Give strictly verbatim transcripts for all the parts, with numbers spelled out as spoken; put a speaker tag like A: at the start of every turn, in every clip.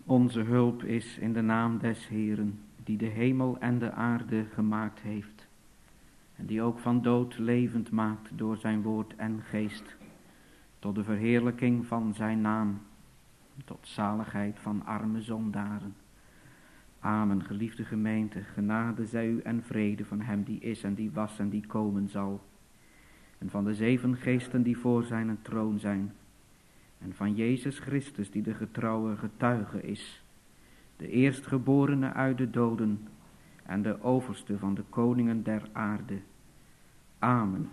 A: Onze hulp is in de naam des Heeren, die de hemel en de aarde gemaakt heeft, en die ook van dood levend maakt door zijn woord en geest, tot de verheerlijking van zijn naam, tot zaligheid van arme zondaren. Amen, geliefde gemeente, genade zij u en vrede van hem die is en die was en die komen zal, en van de zeven geesten die voor zijn troon zijn, en van Jezus Christus die de getrouwe getuige is, de eerstgeborene uit de doden en de overste van de koningen der aarde. Amen.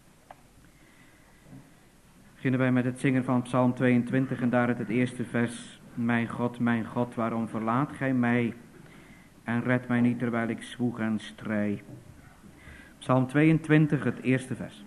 A: Beginnen wij met het zingen van Psalm tweeëntwintig en daaruit het eerste vers. Mijn God, mijn God, waarom verlaat gij mij en red mij niet terwijl ik zwoeg en strijd. Psalm tweeëntwintig, het eerste vers.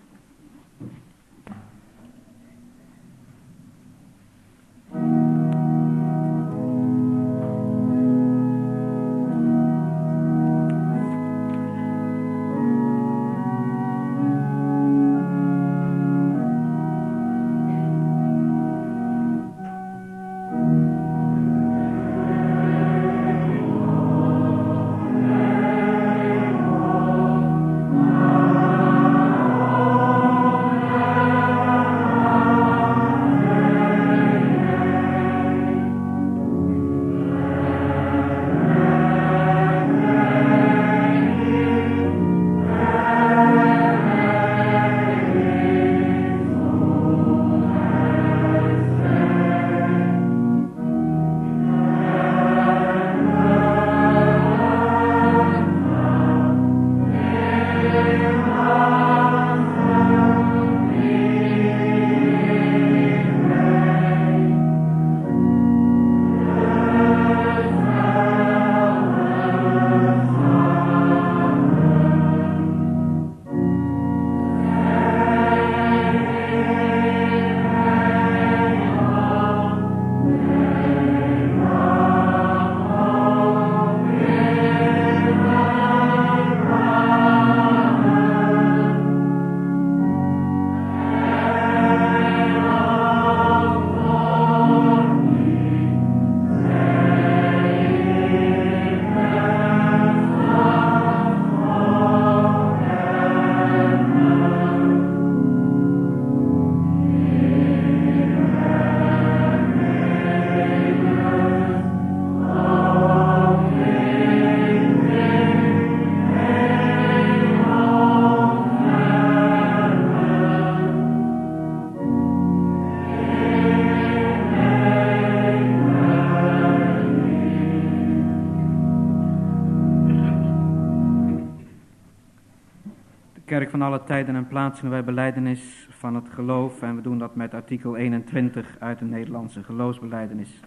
A: Kerk van alle tijden en plaatsen, wij belijdenis van het geloof en we doen dat met artikel eenentwintig uit de Nederlandse geloofsbelijdenis.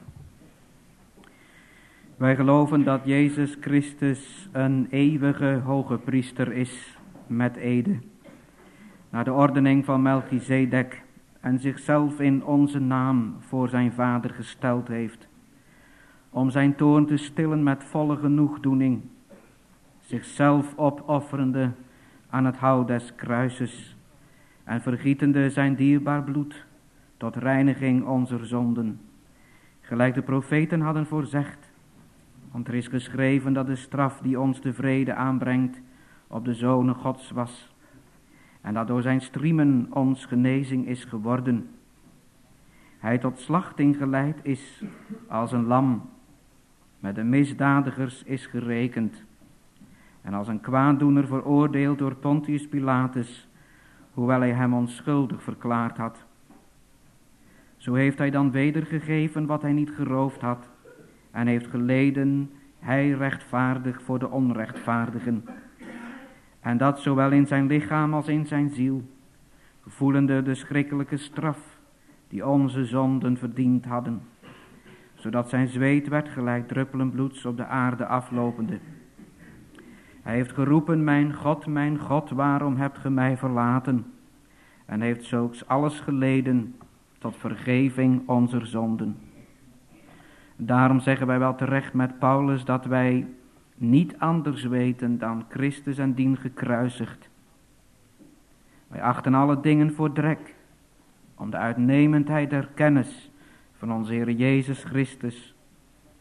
A: Wij geloven dat Jezus Christus een eeuwige hoge priester is met ede, naar de ordening van Melchizedek en zichzelf in onze naam voor zijn Vader gesteld heeft, om zijn toorn te stillen met volle genoegdoening, zichzelf opofferende aan het hout des kruises en vergietende zijn dierbaar bloed tot reiniging onze zonden, gelijk de profeten hadden voorzegd. Want er is geschreven dat de straf die ons de vrede aanbrengt op de Zonen Gods was, en dat door zijn striemen ons genezing is geworden. Hij tot slachting geleid is als een lam, met de misdadigers is gerekend, en als een kwaaddoener veroordeeld door Pontius Pilatus, hoewel hij hem onschuldig verklaard had. Zo heeft hij dan wedergegeven wat hij niet geroofd had, en heeft geleden, hij rechtvaardig voor de onrechtvaardigen. En dat zowel in zijn lichaam als in zijn ziel, voelende de schrikkelijke straf die onze zonden verdiend hadden, zodat zijn zweet werd gelijk druppelen bloeds op de aarde aflopende. Hij heeft geroepen, mijn God, mijn God, waarom hebt ge mij verlaten? En heeft zulks alles geleden tot vergeving onze zonden. Daarom zeggen wij wel terecht met Paulus dat wij niet anders weten dan Christus en dien gekruisigd. Wij achten alle dingen voor drek, om de uitnemendheid der kennis van onze Heer Jezus Christus,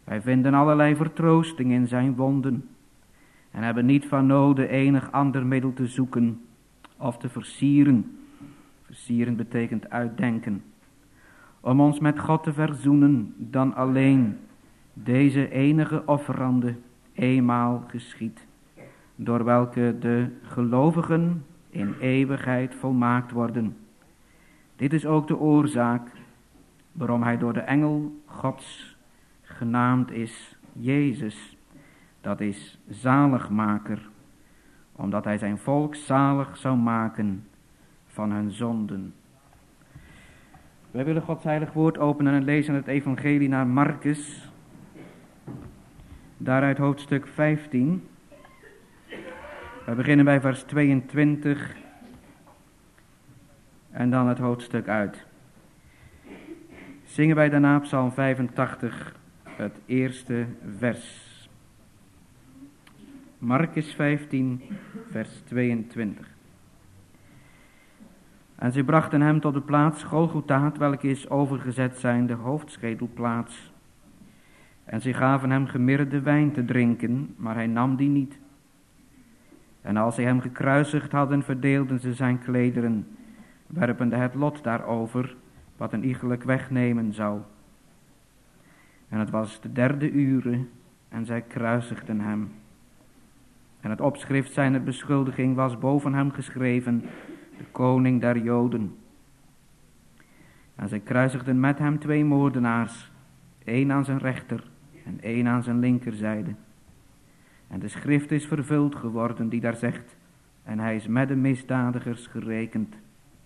A: Wij vinden allerlei vertroosting in zijn wonden en hebben niet van noden enig ander middel te zoeken of te versieren. Versieren betekent uitdenken. Om ons met God te verzoenen dan alleen deze enige offerande eenmaal geschied, door welke de gelovigen in eeuwigheid volmaakt worden. Dit is ook de oorzaak waarom hij door de engel Gods genaamd is Jezus, dat is zaligmaker, omdat hij zijn volk zalig zou maken van hun zonden. Wij willen Gods heilig woord openen en lezen het evangelie naar Marcus, daaruit hoofdstuk vijftien. We beginnen bij vers tweeëntwintig en dan het hoofdstuk uit. Zingen wij daarna Psalm vijfentachtig, het eerste vers. Marcus vijftien, vers tweeëntwintig. En zij brachten hem tot de plaats Golgotha, welke is overgezet zijn de hoofdschedelplaats. En zij gaven hem gemirdde wijn te drinken, maar hij nam die niet. En als zij hem gekruisigd hadden, verdeelden ze zijn klederen, werpende het lot daarover, wat een iegelijk wegnemen zou. En het was de derde ure, en zij kruisigden hem. En het opschrift zijner beschuldiging was boven hem geschreven, de koning der Joden. En zij kruisigden met hem twee moordenaars, één aan zijn rechter en één aan zijn linkerzijde. En de schrift is vervuld geworden die daar zegt, en hij is met de misdadigers gerekend.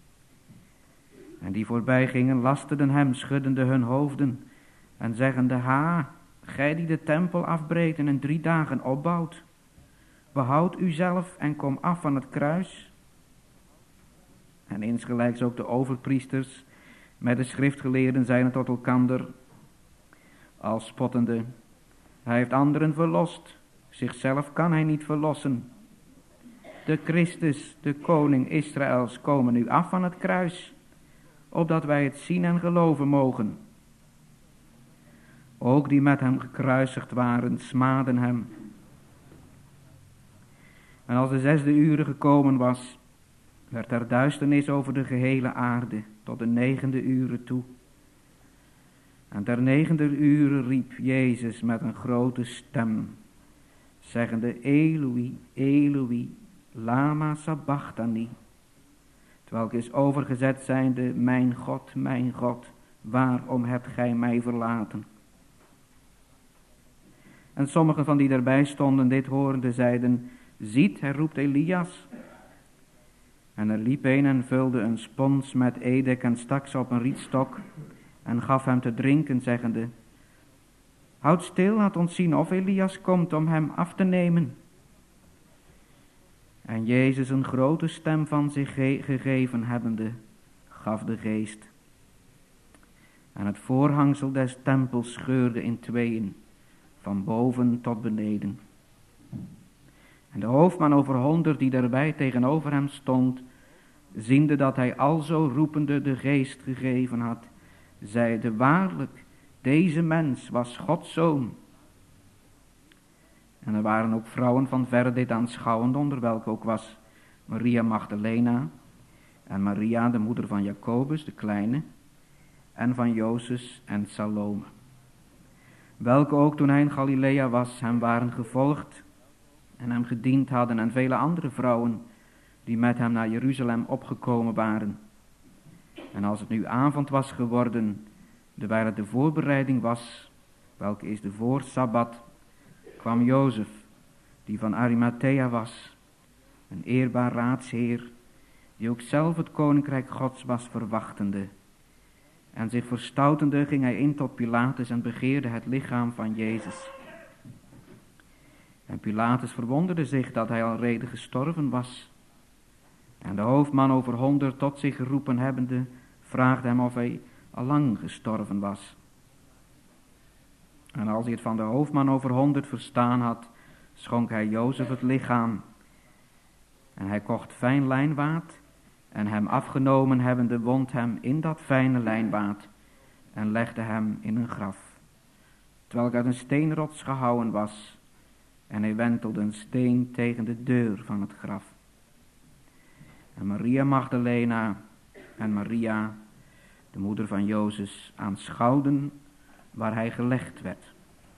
A: En die voorbij gingen lasteden hem, schuddende hun hoofden en zeggende, ha, gij die de tempel afbreekt en in drie dagen opbouwt, behoud uzelf en kom af van het kruis. En insgelijks ook de overpriesters met de schriftgeleerden zeiden tot elkander, als spottende, hij heeft anderen verlost, zichzelf kan hij niet verlossen. De Christus, de koning Israëls, komen nu af van het kruis, opdat wij het zien en geloven mogen. Ook die met hem gekruisigd waren, smaadden hem. En als de zesde uur gekomen was, werd er duisternis over de gehele aarde, tot de negende uur toe. En ter negende uur riep Jezus met een grote stem, zeggende, Eloi, Eloi, lama sabachthani, terwijl is overgezet zijnde, mijn God, mijn God, waarom hebt gij mij verlaten? En sommigen van die erbij stonden, dit horende, zeiden, ziet, hij roept Elias. En er liep een en vulde een spons met edek en stak ze op een rietstok en gaf hem te drinken, zeggende, houd stil, laat ons zien of Elias komt om hem af te nemen. En Jezus, een grote stem van zich ge- gegeven hebbende, gaf de geest. En het voorhangsel des tempels scheurde in tweeën, van boven tot beneden. En de hoofdman over honderd die daarbij tegenover hem stond, ziende dat hij alzo roepende de geest gegeven had, zeide, waarlijk, deze mens was Gods zoon. En er waren ook vrouwen van verre dit aanschouwend, onder welke ook was Maria Magdalena en Maria, de moeder van Jacobus, de kleine, en van Jozef en Salome. Welke ook toen hij in Galilea was, hem waren gevolgd en hem gediend hadden, en vele andere vrouwen die met hem naar Jeruzalem opgekomen waren. En als het nu avond was geworden, terwijl het de voorbereiding was, welke is de voorsabbat, kwam Jozef, die van Arimathea was, een eerbaar raadsheer, die ook zelf het koninkrijk Gods was verwachtende. En zich verstoutende ging hij in tot Pilatus en begeerde het lichaam van Jezus. En Pilatus verwonderde zich dat hij alrede gestorven was. En de hoofdman over honderd tot zich geroepen hebbende, vraagde hem of hij allang gestorven was. En als hij het van de hoofdman over honderd verstaan had, schonk hij Jozef het lichaam. En hij kocht fijn lijnwaad, en hem afgenomen hebbende wond hem in dat fijne lijnwaad, en legde hem in een graf. terwijl ik uit een steenrots gehouwen was, en hij wentelde een steen tegen de deur van het graf. En Maria Magdalena en Maria, de moeder van Jozef, aanschouwden waar hij gelegd werd.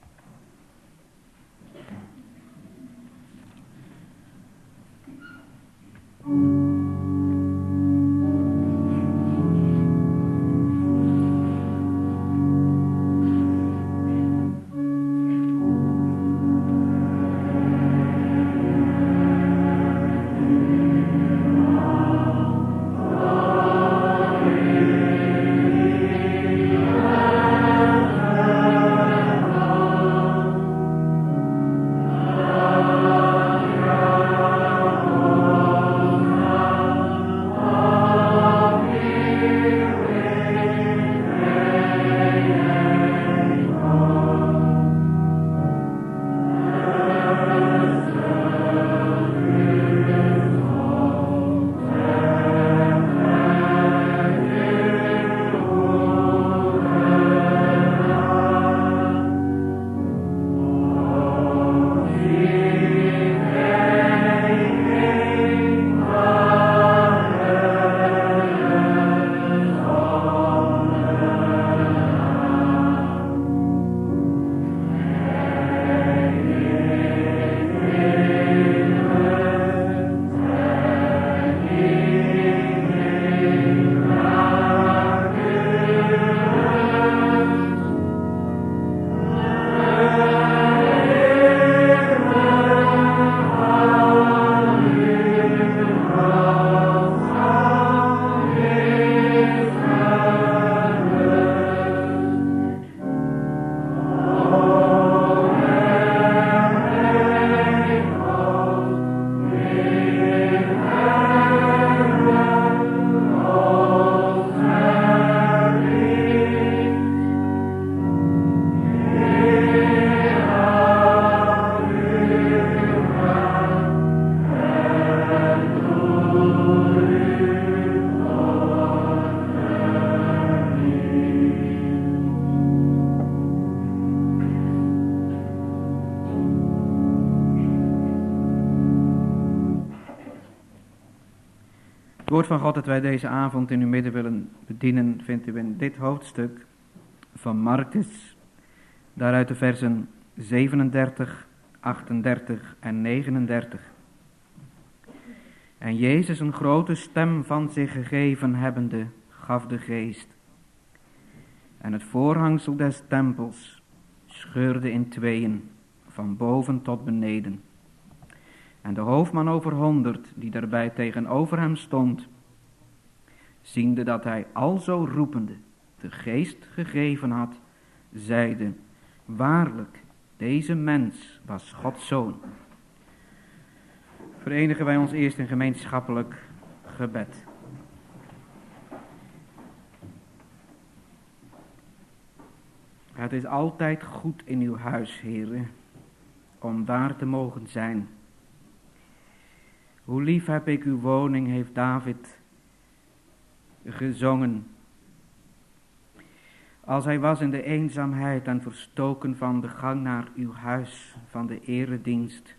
A: Het woord van God dat wij deze avond in uw midden willen bedienen, vindt u in dit hoofdstuk van Markus, daaruit de versen zevenendertig, achtendertig en negenendertig. En Jezus een grote stem van zich gegeven hebbende, gaf de geest. En het voorhangsel des tempels scheurde in tweeën, van boven tot beneden. En de hoofdman over honderd, die daarbij tegenover hem stond, ziende dat hij alzo roepende de geest gegeven had, zeide: waarlijk, deze mens was Gods zoon. Verenigen wij ons eerst in gemeenschappelijk gebed. Het is altijd goed in uw huis, Heere, om daar te mogen zijn. Hoe lief heb ik uw woning, heeft David gezongen. Als hij was in de eenzaamheid en verstoken van de gang naar uw huis, van de eredienst.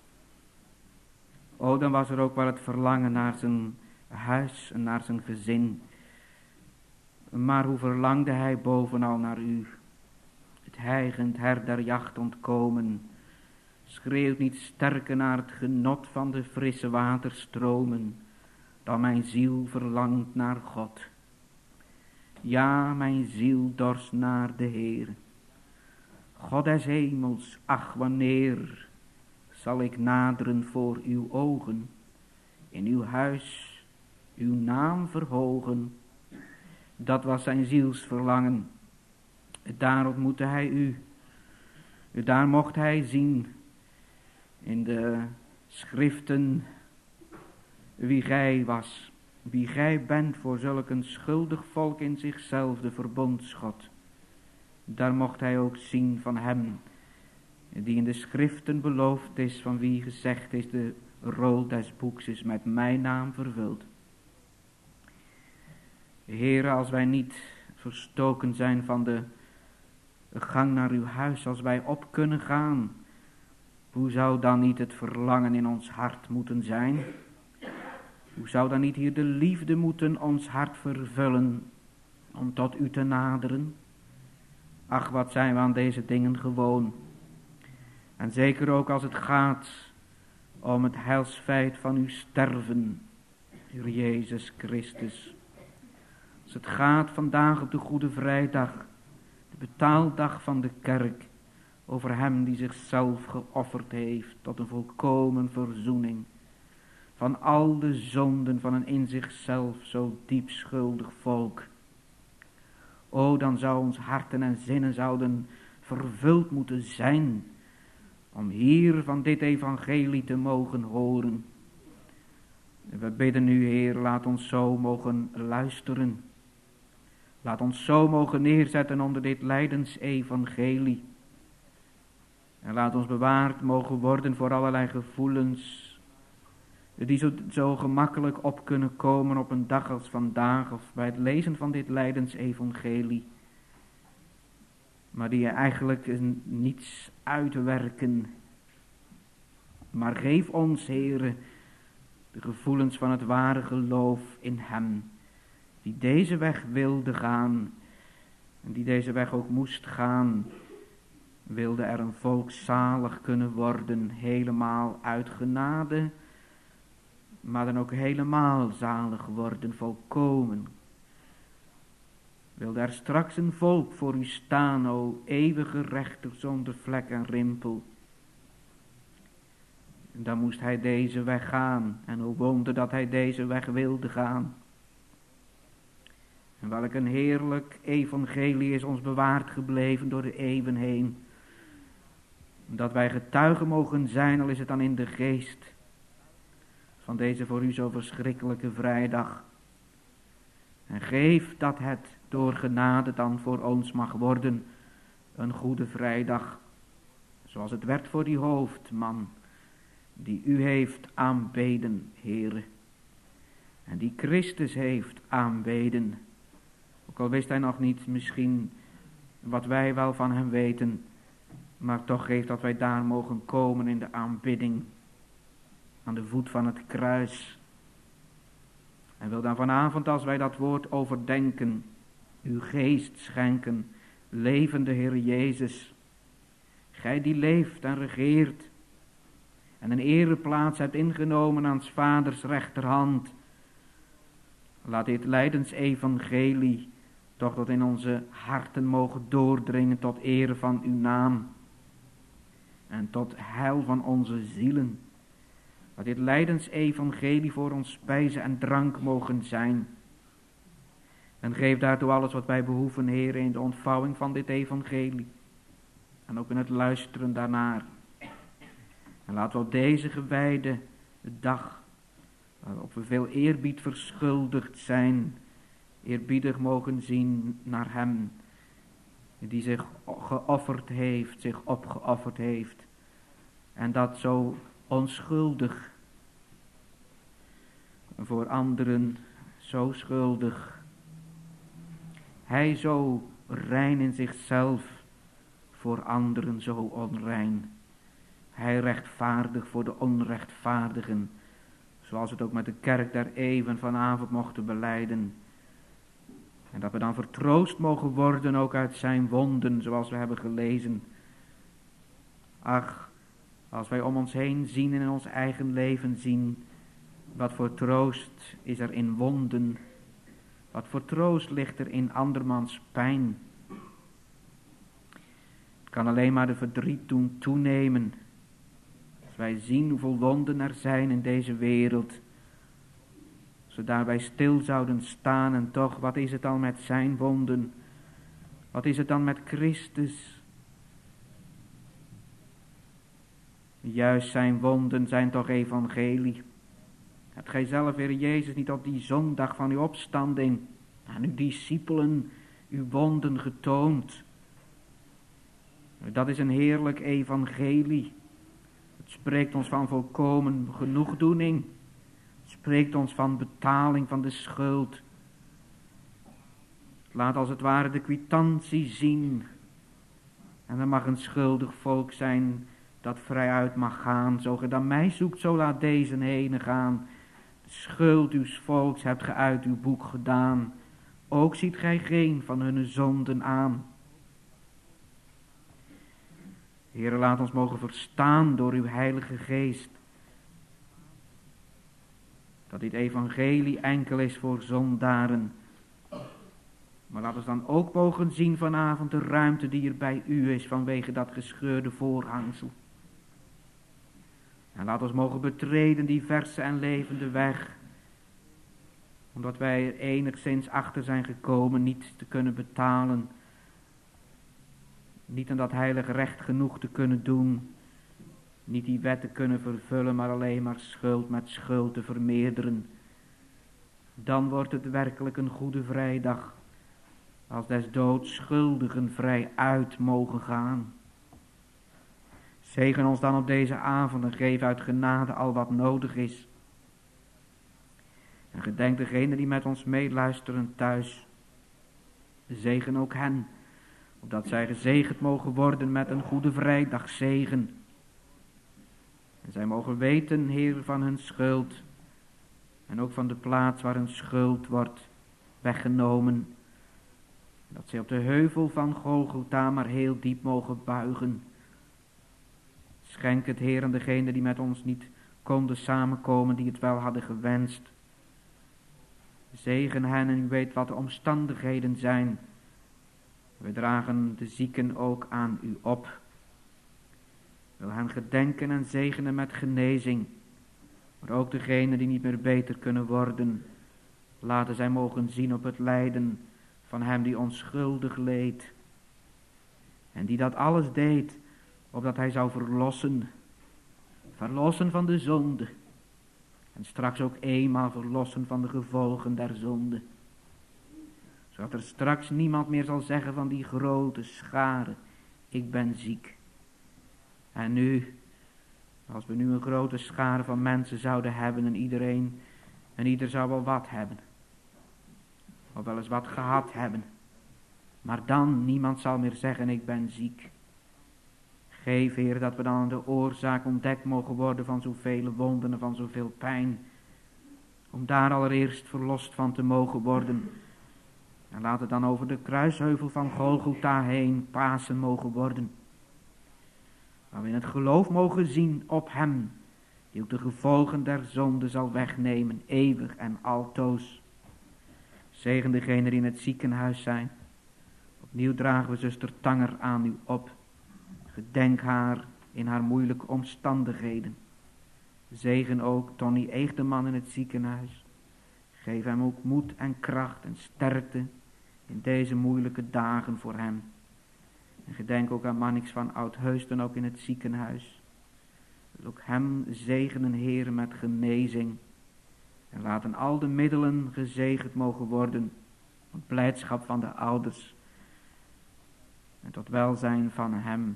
A: O, dan was er ook wel het verlangen naar zijn huis en naar zijn gezin. Maar hoe verlangde hij bovenal naar u. Het hijgend her der jacht ontkomen, schreeuwt niet sterker naar het genot van de frisse waterstromen, dan mijn ziel verlangt naar God. Ja, mijn ziel dorst naar de Heer. God des hemels, ach wanneer zal ik naderen voor uw ogen, in uw huis uw naam verhogen. Dat was zijn zielsverlangen. Daar ontmoette hij u. Daar mocht hij zien in de schriften wie gij was, wie gij bent voor zulk een schuldig volk in zichzelf, de verbondsgod. Daar mocht hij ook zien van hem, die in de schriften beloofd is, van wie gezegd is, de rol des boeks is met mijn naam vervuld. Heere, als wij niet verstoken zijn van de gang naar uw huis als wij op kunnen gaan. Hoe zou dan niet het verlangen in ons hart moeten zijn? Hoe zou dan niet hier de liefde moeten ons hart vervullen om tot u te naderen? Ach, wat zijn we aan deze dingen gewoon. En zeker ook als het gaat om het heilsfeit van uw sterven, Heer Jezus Christus. Als het gaat vandaag op de Goede Vrijdag, de betaaldag van de kerk, over hem die zichzelf geofferd heeft tot een volkomen verzoening van al de zonden van een in zichzelf zo diep schuldig volk. O, dan zou ons harten en zinnen zouden vervuld moeten zijn om hier van dit evangelie te mogen horen. We bidden u, Heer, laat ons zo mogen luisteren. Laat ons zo mogen neerzetten onder dit lijdensevangelie. En laat ons bewaard mogen worden voor allerlei gevoelens die zo, zo gemakkelijk op kunnen komen op een dag als vandaag of bij het lezen van dit lijdensevangelie. Maar die eigenlijk niets uitwerken. Maar geef ons, Heere, de gevoelens van het ware geloof in hem, die deze weg wilde gaan en die deze weg ook moest gaan, wilde er een volk zalig kunnen worden, helemaal uit genade, maar dan ook helemaal zalig worden, volkomen. Wilde er straks een volk voor u staan, o eeuwige rechter zonder vlek en rimpel. En dan moest hij deze weg gaan, en o wonder dat hij deze weg wilde gaan. En welk een heerlijk evangelie is ons bewaard gebleven door de eeuwen heen. Dat wij getuigen mogen zijn, al is het dan in de geest, van deze voor u zo verschrikkelijke vrijdag. En geef dat het door genade dan voor ons mag worden een goede vrijdag. Zoals het werd voor die hoofdman die u heeft aanbeden, Heere. En die Christus heeft aanbeden. Ook al wist hij nog niet misschien wat wij wel van hem weten, maar toch geeft dat wij daar mogen komen in de aanbidding aan de voet van het kruis. En wil dan vanavond, als wij dat woord overdenken, uw geest schenken, levende Heer Jezus. Gij die leeft en regeert en een ereplaats hebt ingenomen aan 's vaders rechterhand. Laat dit lijdensevangelie toch tot in onze harten mogen doordringen tot ere van uw naam en tot heil van onze zielen. Laat dit lijdensevangelie voor ons spijze en drank mogen zijn. En geef daartoe alles wat wij behoeven, Heer, in de ontvouwing van dit evangelie. En ook in het luisteren daarnaar. En laten we op deze gewijde dag, waarop we veel eerbied verschuldigd zijn, eerbiedig mogen zien naar hem, die zich geofferd heeft, zich opgeofferd heeft. En dat zo onschuldig, voor anderen zo schuldig. Hij zo rein in zichzelf, voor anderen zo onrein. Hij rechtvaardig voor de onrechtvaardigen, zoals we het ook met de kerk der eeuwen vanavond mochten belijden. En dat we dan vertroost mogen worden ook uit zijn wonden, zoals we hebben gelezen. Ach, als wij om ons heen zien en in ons eigen leven zien, wat voor troost is er in wonden, wat voor troost ligt er in andermans pijn. Het kan alleen maar de verdriet doen toenemen, als wij zien hoeveel wonden er zijn in deze wereld. Als we daarbij stil zouden staan en toch, wat is het dan met zijn wonden? Wat is het dan met Christus? Juist zijn wonden zijn toch evangelie. Hebt gij zelf, Heer Jezus, niet op die zondag van uw opstanding aan uw discipelen uw wonden getoond? Dat is een heerlijk evangelie. Het spreekt ons van volkomen genoegdoening. Het spreekt ons van betaling van de schuld. Laat als het ware de kwitantie zien En er mag een schuldig volk zijn dat vrijuit mag gaan. Zo ge dan mij zoekt, zo laat deze heen gaan. De schuld uws volks hebt ge uit uw boek gedaan. Ook ziet gij geen van hunne zonden aan. Heere, laat ons mogen verstaan door uw heilige geest, dat dit evangelie enkel is voor zondaren. Maar laat ons dan ook mogen zien vanavond de ruimte die er bij u is vanwege dat gescheurde voorhangsel. En laat ons mogen betreden die verse en levende weg, omdat wij er enigszins achter zijn gekomen niet te kunnen betalen, niet aan dat heilige recht genoeg te kunnen doen, niet die wet te kunnen vervullen, maar alleen maar schuld met schuld te vermeerderen. Dan wordt het werkelijk een goede vrijdag, als des doods schuldigen vrij uit mogen gaan. Zegen ons dan op deze avond en geef uit genade al wat nodig is. En gedenk degenen die met ons meeluisteren thuis. Zegen ook hen, opdat zij gezegend mogen worden met een goede vrijdagzegen. En zij mogen weten, Heer, van hun schuld. En ook van de plaats waar hun schuld wordt weggenomen. Dat zij op de heuvel van Golgotha maar heel diep mogen buigen. Schenk het, Heer, aan degenen die met ons niet konden samenkomen, die het wel hadden gewenst. Zegen hen en u weet wat de omstandigheden zijn. We dragen de zieken ook aan u op. Wil hen gedenken en zegenen met genezing. Maar ook degenen die niet meer beter kunnen worden. Laten zij mogen zien op het lijden van hem die onschuldig leed. En die dat alles deed, opdat hij zou verlossen. Verlossen van de zonde. En straks ook eenmaal verlossen van de gevolgen der zonde. Zodat er straks niemand meer zal zeggen van die grote schare: ik ben ziek. En nu, als we nu een grote schare van mensen zouden hebben en iedereen, en ieder zou wel wat hebben. Of wel eens wat gehad hebben. Maar dan niemand zal meer zeggen: ik ben ziek. Geef, Heer, dat we dan aan de oorzaak ontdekt mogen worden van zoveel wonden en van zoveel pijn. Om daar allereerst verlost van te mogen worden. En laat het dan over de kruisheuvel van Golgotha heen Pasen mogen worden. Waar we in het geloof mogen zien op hem, die ook de gevolgen der zonde zal wegnemen, eeuwig en altoos. Zegen degenen die in het ziekenhuis zijn. Opnieuw dragen we zuster Tanger aan u op. Gedenk haar in haar moeilijke omstandigheden. Zegen ook Tony Eegdeman in het ziekenhuis. Geef hem ook moed en kracht en sterkte in deze moeilijke dagen voor hem. En gedenk ook aan Mannix van Oudheusden ook in het ziekenhuis. Wil ook hem zegenen, Heer, met genezing. En laten al de middelen gezegend mogen worden. Tot blijdschap van de ouders. En tot welzijn van hem.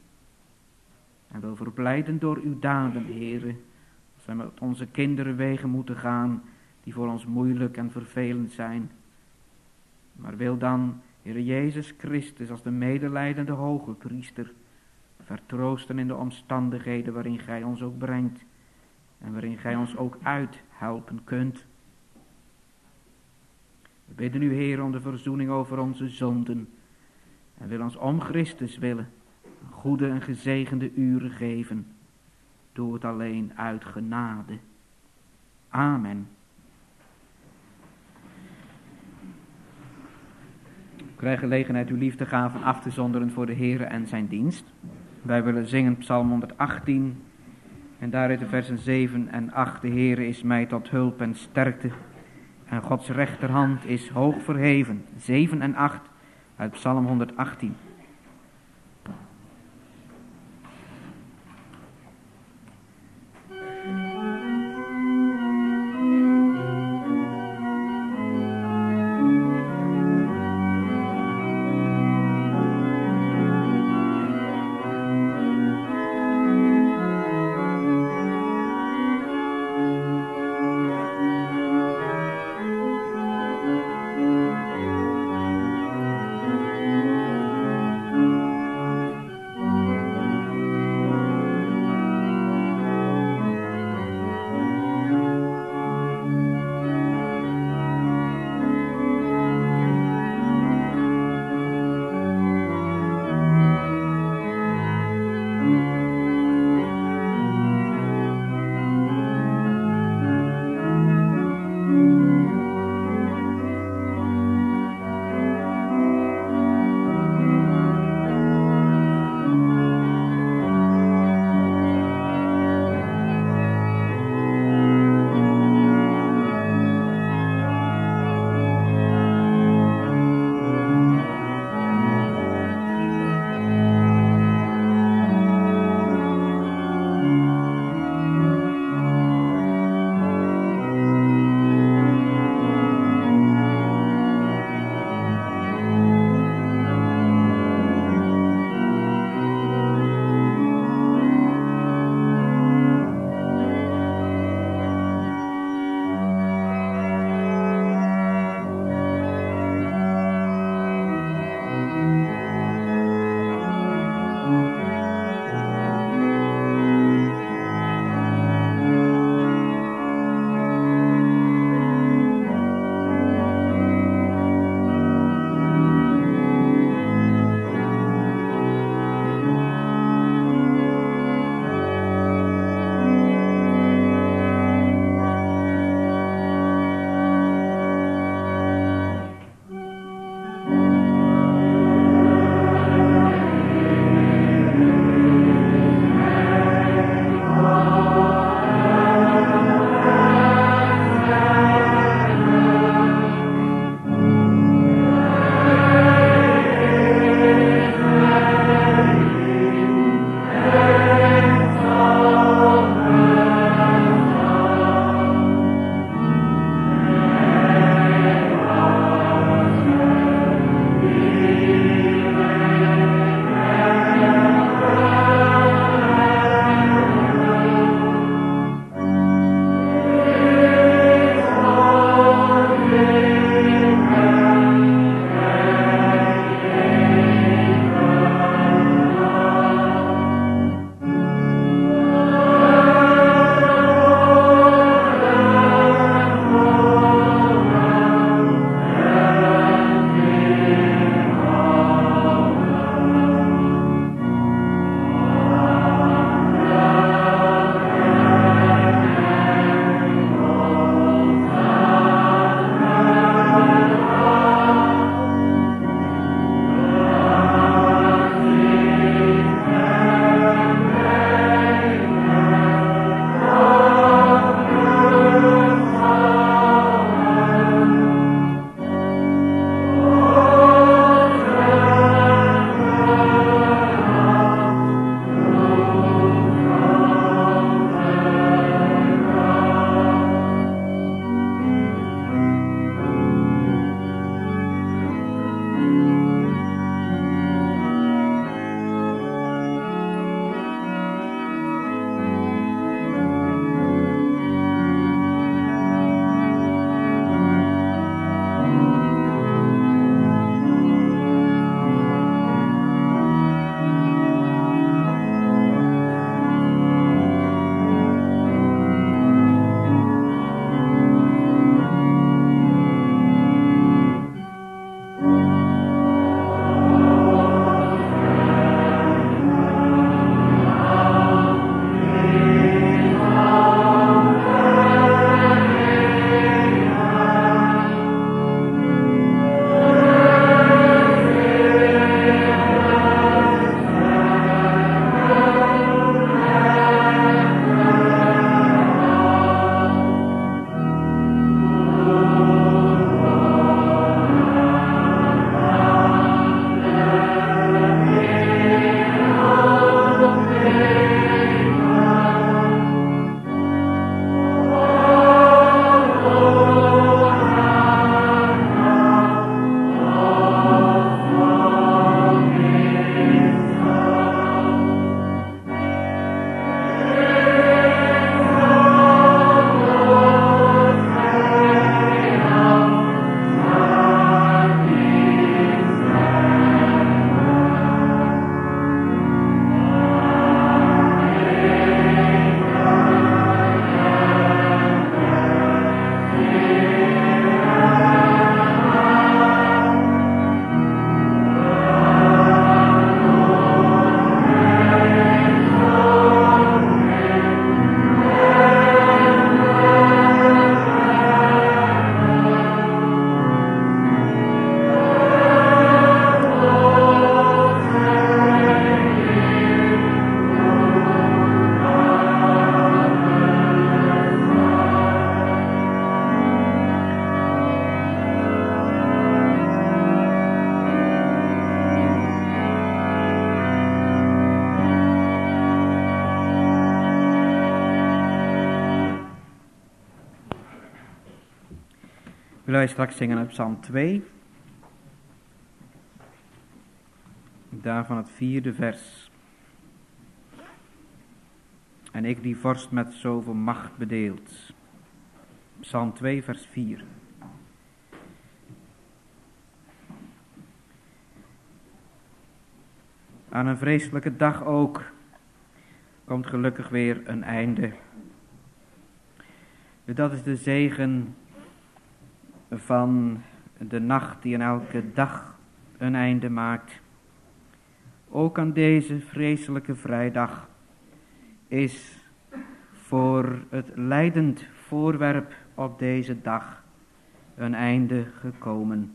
A: En wil verblijden door uw daden, Heere. Als wij met onze kinderen wegen moeten gaan, die voor ons moeilijk en vervelend zijn. Maar wil dan, Heere Jezus Christus, als de medelijdende hoge priester, vertroosten in de omstandigheden waarin gij ons ook brengt. En waarin gij ons ook uithelpen kunt. We bidden u, Heer, om de verzoening over onze zonden. En wil ons om Christus willen goede en gezegende uren geven. Doe het alleen uit genade. Amen. Ik krijg gelegenheid uw liefdegaven af te zonderen voor de Heere en zijn dienst. Wij willen zingen Psalm honderdachttien. En daaruit de versen zeven en acht. De Heere is mij tot hulp en sterkte. En Gods rechterhand is hoog verheven. zeven en acht uit Psalm honderdachttien.
B: Thank
A: Zullen wij straks zingen uit Psalm twee. Daarvan het vierde vers. En ik die vorst met zoveel macht bedeeld. Psalm twee vers vier. Aan een vreselijke dag ook komt gelukkig weer een einde. Dat is de zegen van de nacht die aan elke dag een einde maakt. Ook aan deze vreselijke vrijdag is voor het lijdend voorwerp op deze dag een einde gekomen.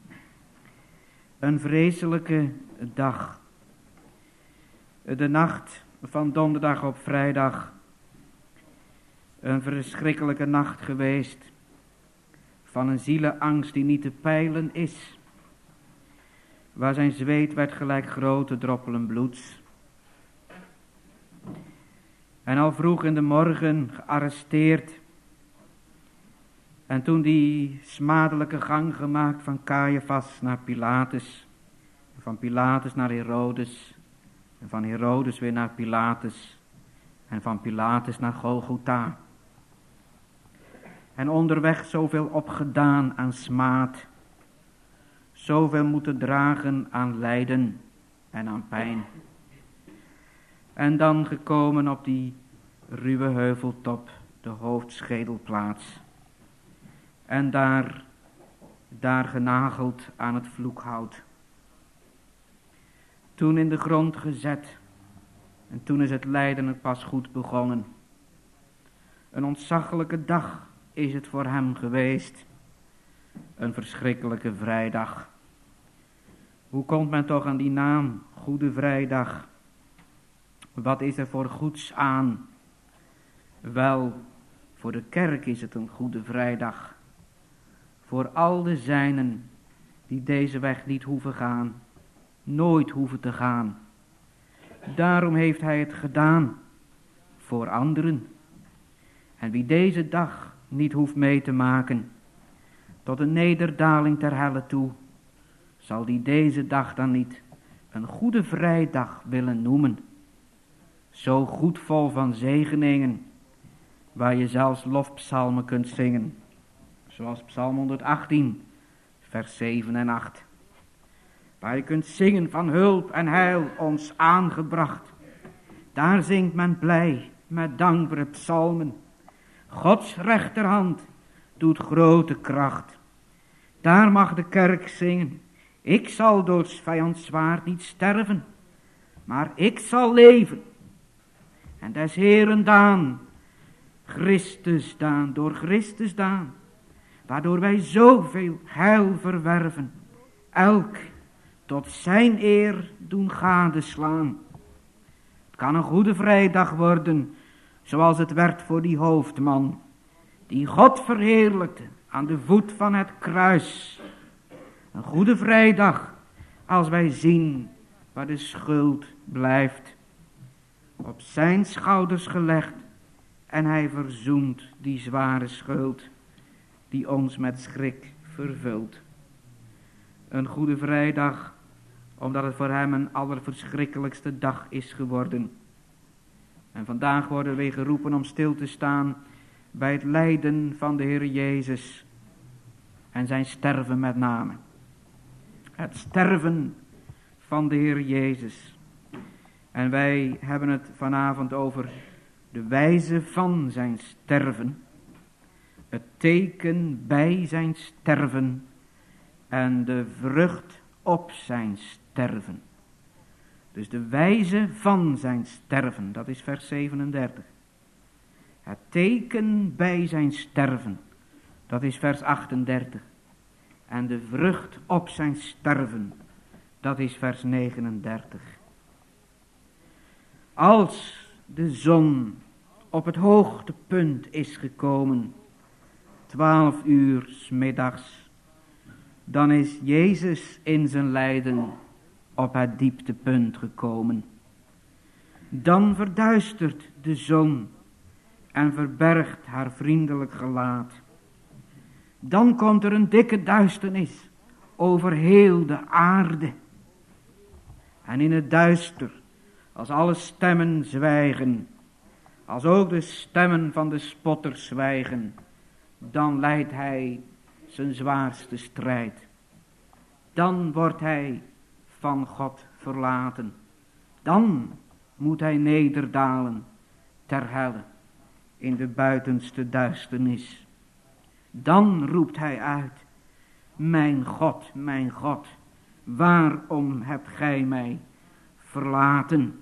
A: Een vreselijke dag. De nacht van donderdag op vrijdag. Een verschrikkelijke nacht geweest. Van een zielenangst die niet te peilen is. Waar zijn zweet werd gelijk grote droppelen bloeds. En al vroeg in de morgen gearresteerd. En toen die smadelijke gang gemaakt van Caiaphas naar Pilatus. Van Pilatus naar Herodes. En van Herodes weer naar Pilatus. En van Pilatus naar Golgotha. En onderweg zoveel opgedaan aan smaad. Zoveel moeten dragen aan lijden en aan pijn. En dan gekomen op die ruwe heuveltop, de hoofdschedelplaats. En daar, daar genageld aan het vloekhout. Toen in de grond gezet. En toen is het lijden het pas goed begonnen. Een ontzaglijke dag is het voor hem geweest. Een verschrikkelijke vrijdag. Hoe komt men toch aan die naam, Goede Vrijdag? Wat is er voor goeds aan? Wel, voor de kerk is het een Goede Vrijdag. Voor al de zijnen die deze weg niet hoeven gaan. Nooit hoeven te gaan. Daarom heeft hij het gedaan. Voor anderen. En wie deze dag niet hoeft mee te maken. Tot een nederdaling ter helle toe. Zal die deze dag dan niet een Goede Vrijdag willen noemen. Zo goed vol van zegeningen. Waar je zelfs lofpsalmen kunt zingen. Zoals Psalm honderdachttien vers zeven en acht. Waar je kunt zingen van hulp en heil ons aangebracht. Daar zingt men blij met dankbare psalmen. Gods rechterhand doet grote kracht. Daar mag de kerk zingen. Ik zal door 's vijands zwaard niet sterven. Maar ik zal leven. En des Heeren daan. Christus daan. Door Christus daan. Waardoor wij zoveel heil verwerven. Elk tot zijn eer doen gadeslaan. Het kan een Goede Vrijdag worden. Zoals het werd voor die hoofdman. Die God verheerlijkte aan de voet van het kruis. Een Goede Vrijdag. Als wij zien waar de schuld blijft. Op zijn schouders gelegd. En hij verzoent die zware schuld. Die ons met schrik vervult. Een Goede Vrijdag. Omdat het voor hem een allerverschrikkelijkste dag is geworden. En vandaag worden we geroepen om stil te staan bij het lijden van de Heer Jezus. En zijn sterven met name. Het sterven van de Heer Jezus. En wij hebben het vanavond over de wijze van zijn sterven. Het teken bij zijn sterven. En de vrucht op zijn sterven. Dus de wijze van zijn sterven, dat is vers zevenendertig. Het teken bij zijn sterven, dat is vers achtendertig. En de vrucht op zijn sterven, dat is vers negenendertig. Als de zon op het hoogtepunt is gekomen, twaalf uur 's middags, dan is Jezus in zijn lijden op het dieptepunt gekomen. Dan verduistert de zon en verbergt haar vriendelijk gelaat. Dan komt er een dikke duisternis over heel de aarde. En in het duister, als alle stemmen zwijgen, als ook de stemmen van de spotters zwijgen, dan leidt hij zijn zwaarste strijd. Dan wordt hij van God verlaten. Dan moet hij nederdalen ter helle in de buitenste duisternis. Dan roept hij uit: mijn God, mijn God, waarom hebt gij mij verlaten?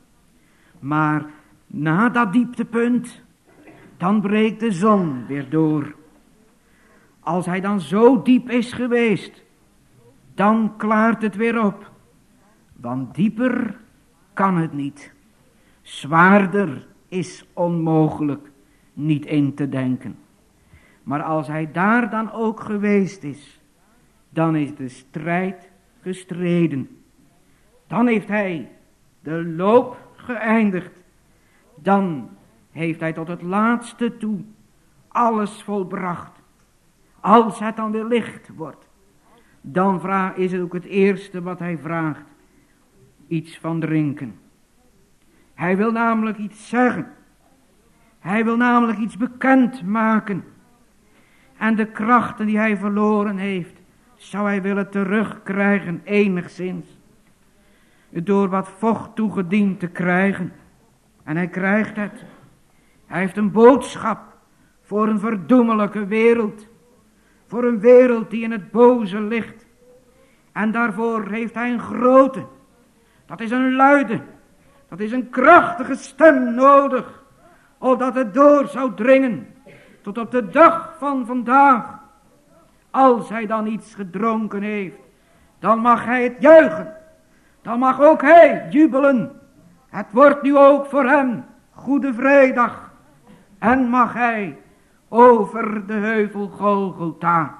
A: Maar na dat dieptepunt, dan breekt de zon weer door. Als hij dan zo diep is geweest, dan klaart het weer op. Want dieper kan het niet. Zwaarder is onmogelijk niet in te denken. Maar als hij daar dan ook geweest is, dan is de strijd gestreden. Dan heeft hij de loop geëindigd. Dan heeft hij tot het laatste toe alles volbracht. Als het dan weer licht wordt, dan vraag, is het ook het eerste wat hij vraagt: iets van drinken. Hij wil namelijk iets zeggen. Hij wil namelijk iets bekend maken. En de krachten die hij verloren heeft, zou hij willen terugkrijgen enigszins. Door wat vocht toegediend te krijgen. En hij krijgt het. Hij heeft een boodschap voor een verdoemelijke wereld. Voor een wereld die in het boze ligt. En daarvoor heeft hij een grote. Dat is een luide. Dat is een krachtige stem nodig. Opdat het door zou dringen. Tot op de dag van vandaag. Als hij dan iets gedronken heeft. Dan mag hij het juichen. Dan mag ook hij jubelen. Het wordt nu ook voor hem Goede Vrijdag. En mag hij over de heuvel Golgotha.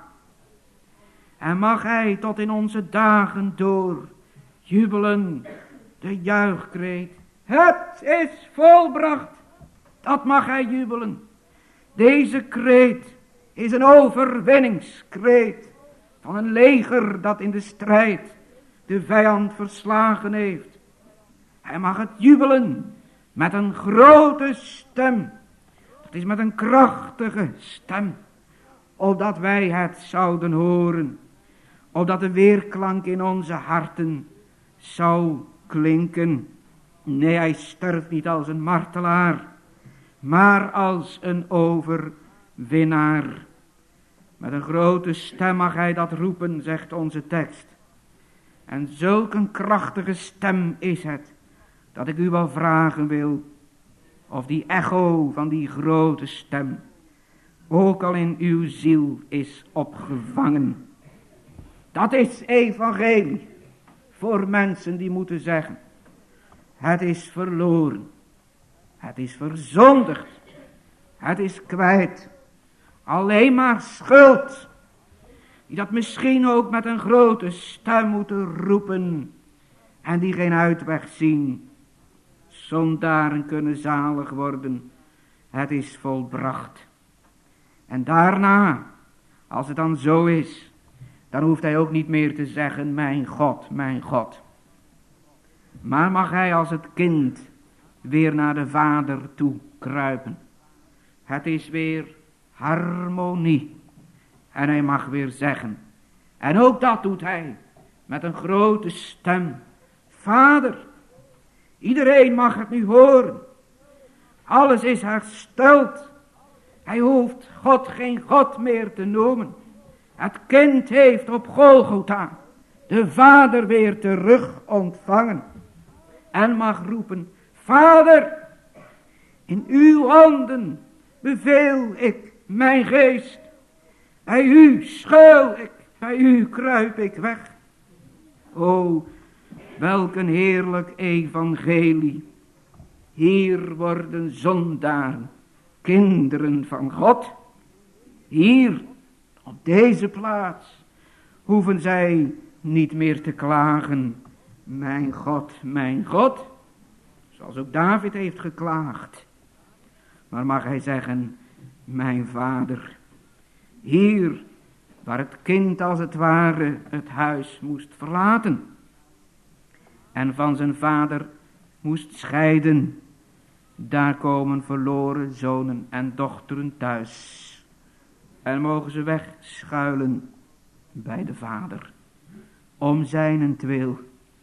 A: En mag hij tot in onze dagen door jubelen. De juichkreet: het is volbracht. Dat mag hij jubelen. Deze kreet is een overwinningskreet van een leger dat in de strijd de vijand verslagen heeft. Hij mag het jubelen met een grote stem. Het is met een krachtige stem. Opdat wij het zouden horen. Opdat de weerklank in onze harten zou klinken. Nee, hij sterft niet als een martelaar. Maar als een overwinnaar. Met een grote stem mag hij dat roepen, zegt onze tekst. En zulk een krachtige stem is het, dat ik u wel vragen wil, of die echo van die grote stem ook al in uw ziel is opgevangen. Dat is evangelie voor mensen die moeten zeggen: het is verloren, het is verzondigd, het is kwijt. Alleen maar schuld, die dat misschien ook met een grote stem moeten roepen en die geen uitweg zien. Zondaren kunnen zalig worden. Het is volbracht. En daarna, als het dan zo is, dan hoeft hij ook niet meer te zeggen: mijn God, mijn God. Maar mag hij als het kind weer naar de Vader toe kruipen. Het is weer harmonie. En hij mag weer zeggen, en ook dat doet hij met een grote stem: Vader. Iedereen mag het nu horen. Alles is hersteld. Hij hoeft God geen God meer te noemen. Het kind heeft op Golgotha de Vader weer terug ontvangen. En mag roepen: Vader, in uw handen beveel ik mijn geest. Bij u schuil ik, bij u kruip ik weg. O, welk een heerlijk evangelie. Hier worden zondaren kinderen van God. Hier, op deze plaats, hoeven zij niet meer te klagen: mijn God, mijn God. Zoals ook David heeft geklaagd. Maar mag hij zeggen: mijn Vader. Hier, waar het kind als het ware het huis moest verlaten. En van zijn vader moest scheiden. Daar komen verloren zonen en dochteren thuis. En mogen ze wegschuilen bij de vader. Om zijnentwil.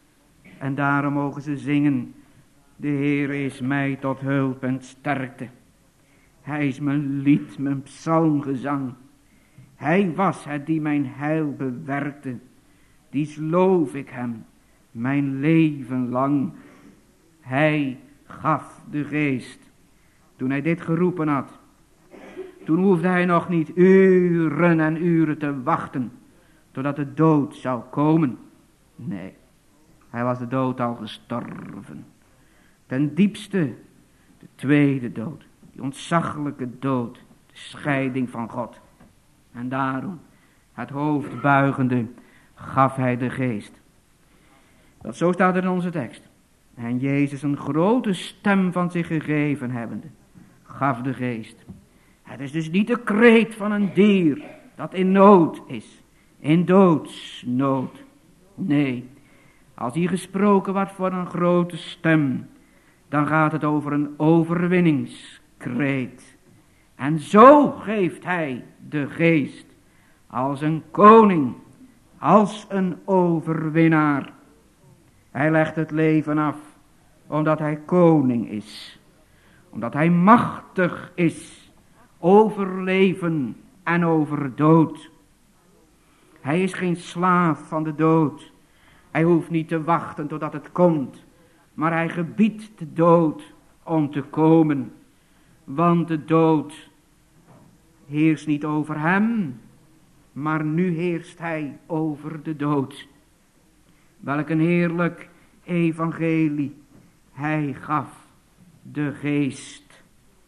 A: En daarom mogen ze zingen. De Heer is mij tot hulp en sterkte. Hij is mijn lied, mijn psalmgezang. Hij was het die mijn heil bewerkte. Dies loof ik hem, mijn leven lang. Hij gaf de geest. Toen hij dit geroepen had. Toen hoefde hij nog niet uren en uren te wachten. Totdat de dood zou komen. Nee, hij was de dood al gestorven. Ten diepste, de tweede dood. Die ontzaglijke dood. De scheiding van God. En daarom, het hoofd buigende, gaf hij de geest. Dat zo staat er in onze tekst. En Jezus een grote stem van zich gegeven hebbende, gaf de geest. Het is dus niet de kreet van een dier dat in nood is. In doodsnood. Nee, als hier gesproken wordt voor een grote stem, dan gaat het over een overwinningskreet. En zo geeft hij de geest als een koning, als een overwinnaar. Hij legt het leven af, omdat hij koning is. Omdat hij machtig is over leven en over dood. Hij is geen slaaf van de dood. Hij hoeft niet te wachten totdat het komt. Maar hij gebiedt de dood om te komen. Want de dood heerst niet over hem. Maar nu heerst hij over de dood. Welk een heerlijk evangelie. Hij gaf de geest.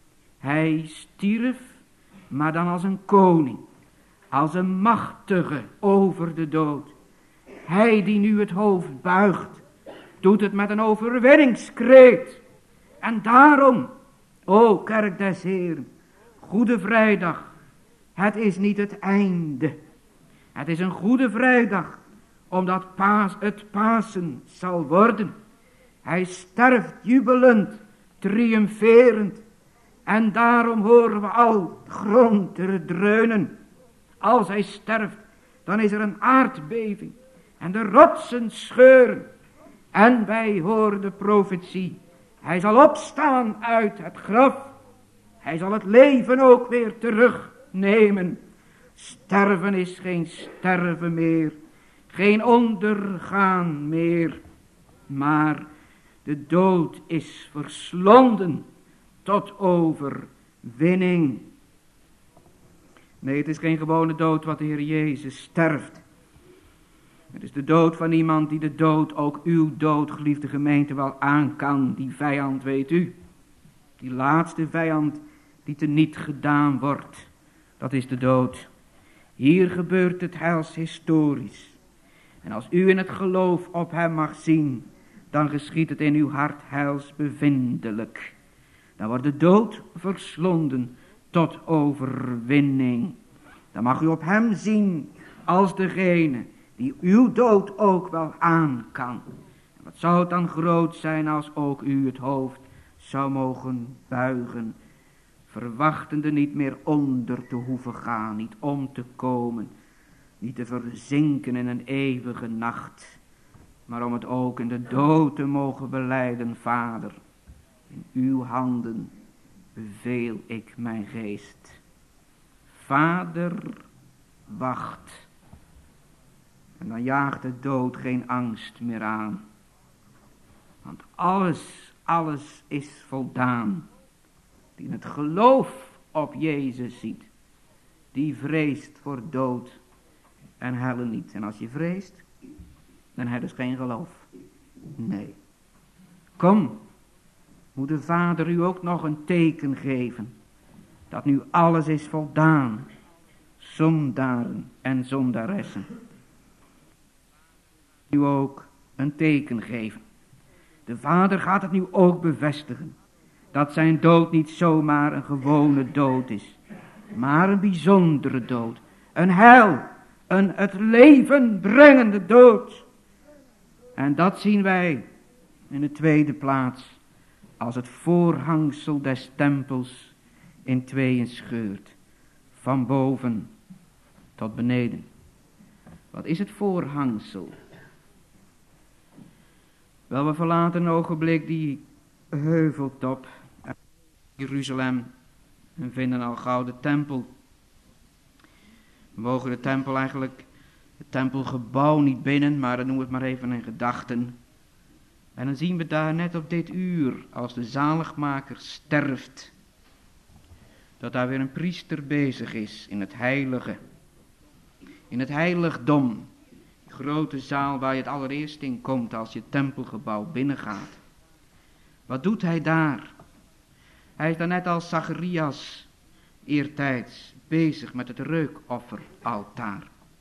A: Hij stierf, maar dan als een koning. Als een machtige over de dood. Hij die nu het hoofd buigt, doet het met een overwinningskreet. En daarom, o kerk des Heeren, Goede Vrijdag. Het is niet het einde. Het is een Goede Vrijdag, omdat paas, het Pasen zal worden. Hij sterft jubelend, triomferend. En daarom horen we al grond te dreunen. Als hij sterft, dan is er een aardbeving. En de rotsen scheuren. En wij horen de profetie. Hij zal opstaan uit het graf. Hij zal het leven ook weer terugnemen. Sterven is geen sterven meer. Geen ondergaan meer. Maar de dood is verslonden tot overwinning. Nee, het is geen gewone dood wat de Heer Jezus sterft. Het is de dood van iemand die de dood, ook uw dood, geliefde gemeente, wel aan kan. Die vijand, weet u. Die laatste vijand die teniet gedaan wordt. Dat is de dood. Hier gebeurt het heils historisch. En als u in het geloof op hem mag zien, dan geschiet het in uw hart heils bevindelijk. Dan wordt de dood verslonden tot overwinning. Dan mag u op hem zien als degene die uw dood ook wel aan kan. En wat zou het dan groot zijn als ook u het hoofd zou mogen buigen. Verwachtende niet meer onder te hoeven gaan, niet om te komen. Niet te verzinken in een eeuwige nacht. Maar om het ook in de dood te mogen belijden, Vader. In uw handen beveel ik mijn geest. Vader, wacht. En dan jaagt de dood geen angst meer aan. Want alles, alles is voldaan. Die het geloof op Jezus ziet, die vreest voor dood en helle niet. En als je vreest, dan heb je dus geen geloof. Nee. Kom, moet de Vader u ook nog een teken geven, dat nu alles is voldaan. Zondaren en zondaressen. U ook een teken geven. De Vader gaat het nu ook bevestigen. Dat zijn dood niet zomaar een gewone dood is. maar een bijzondere dood. Een heil, een het leven brengende dood. En dat zien wij in de tweede plaats als het voorhangsel des tempels in tweeën scheurt. Van boven tot beneden. Wat is het voorhangsel? Wel, we verlaten een ogenblik die heuveltop Jeruzalem en vinden al gauw de tempel. We mogen de tempel eigenlijk, het tempelgebouw niet binnen, maar dan noemen we het maar even in gedachten. En dan zien we daar net op dit uur, als de zaligmaker sterft, dat daar weer een priester bezig is in het heilige. In het heiligdom, die grote zaal waar je het allereerst in komt als je het tempelgebouw binnengaat. Wat doet hij daar? Hij is daar net als Zacharias eertijds bezig met het reukofferaltaar.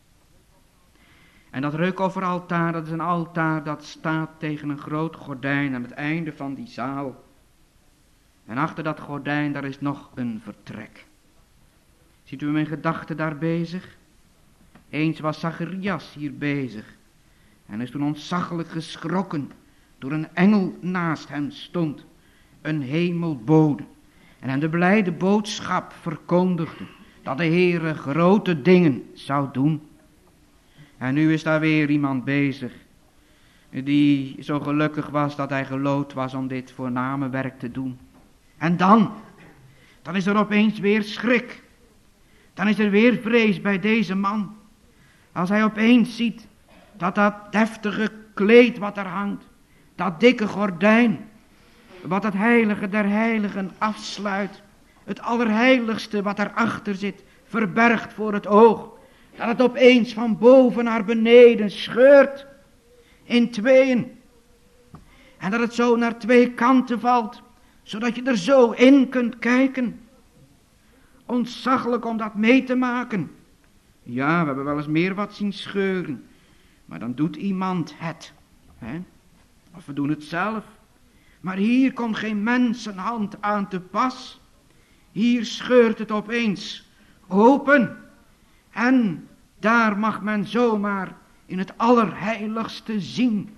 A: En dat reukofferaltaar, dat is een altaar dat staat tegen een groot gordijn aan het einde van die zaal. En achter dat gordijn, daar is nog een vertrek. Ziet u hem in gedachten daar bezig? Eens was Zacharias hier bezig. En is toen ontzaglijk geschrokken door een engel naast hem stond. Een hemelbode. En hem de blijde boodschap verkondigde dat de Heere grote dingen zou doen. En nu is daar weer iemand bezig die zo gelukkig was dat hij geloot was om dit voorname werk te doen. En dan, dan is er opeens weer schrik. Dan is er weer vrees bij deze man. Als hij opeens ziet dat dat deftige kleed wat er hangt, dat dikke gordijn, wat het heilige der heiligen afsluit, het allerheiligste wat erachter zit, verbergt voor het oog, dat het opeens van boven naar beneden scheurt in tweeën. En dat het zo naar twee kanten valt, zodat je er zo in kunt kijken. Ontzaglijk om dat mee te maken. Ja, we hebben wel eens meer wat zien scheuren, maar dan doet iemand het. Hè? Of we doen het zelf. Maar hier komt geen mensenhand aan te pas. Hier scheurt het opeens open. En daar mag men zomaar in het allerheiligste zien.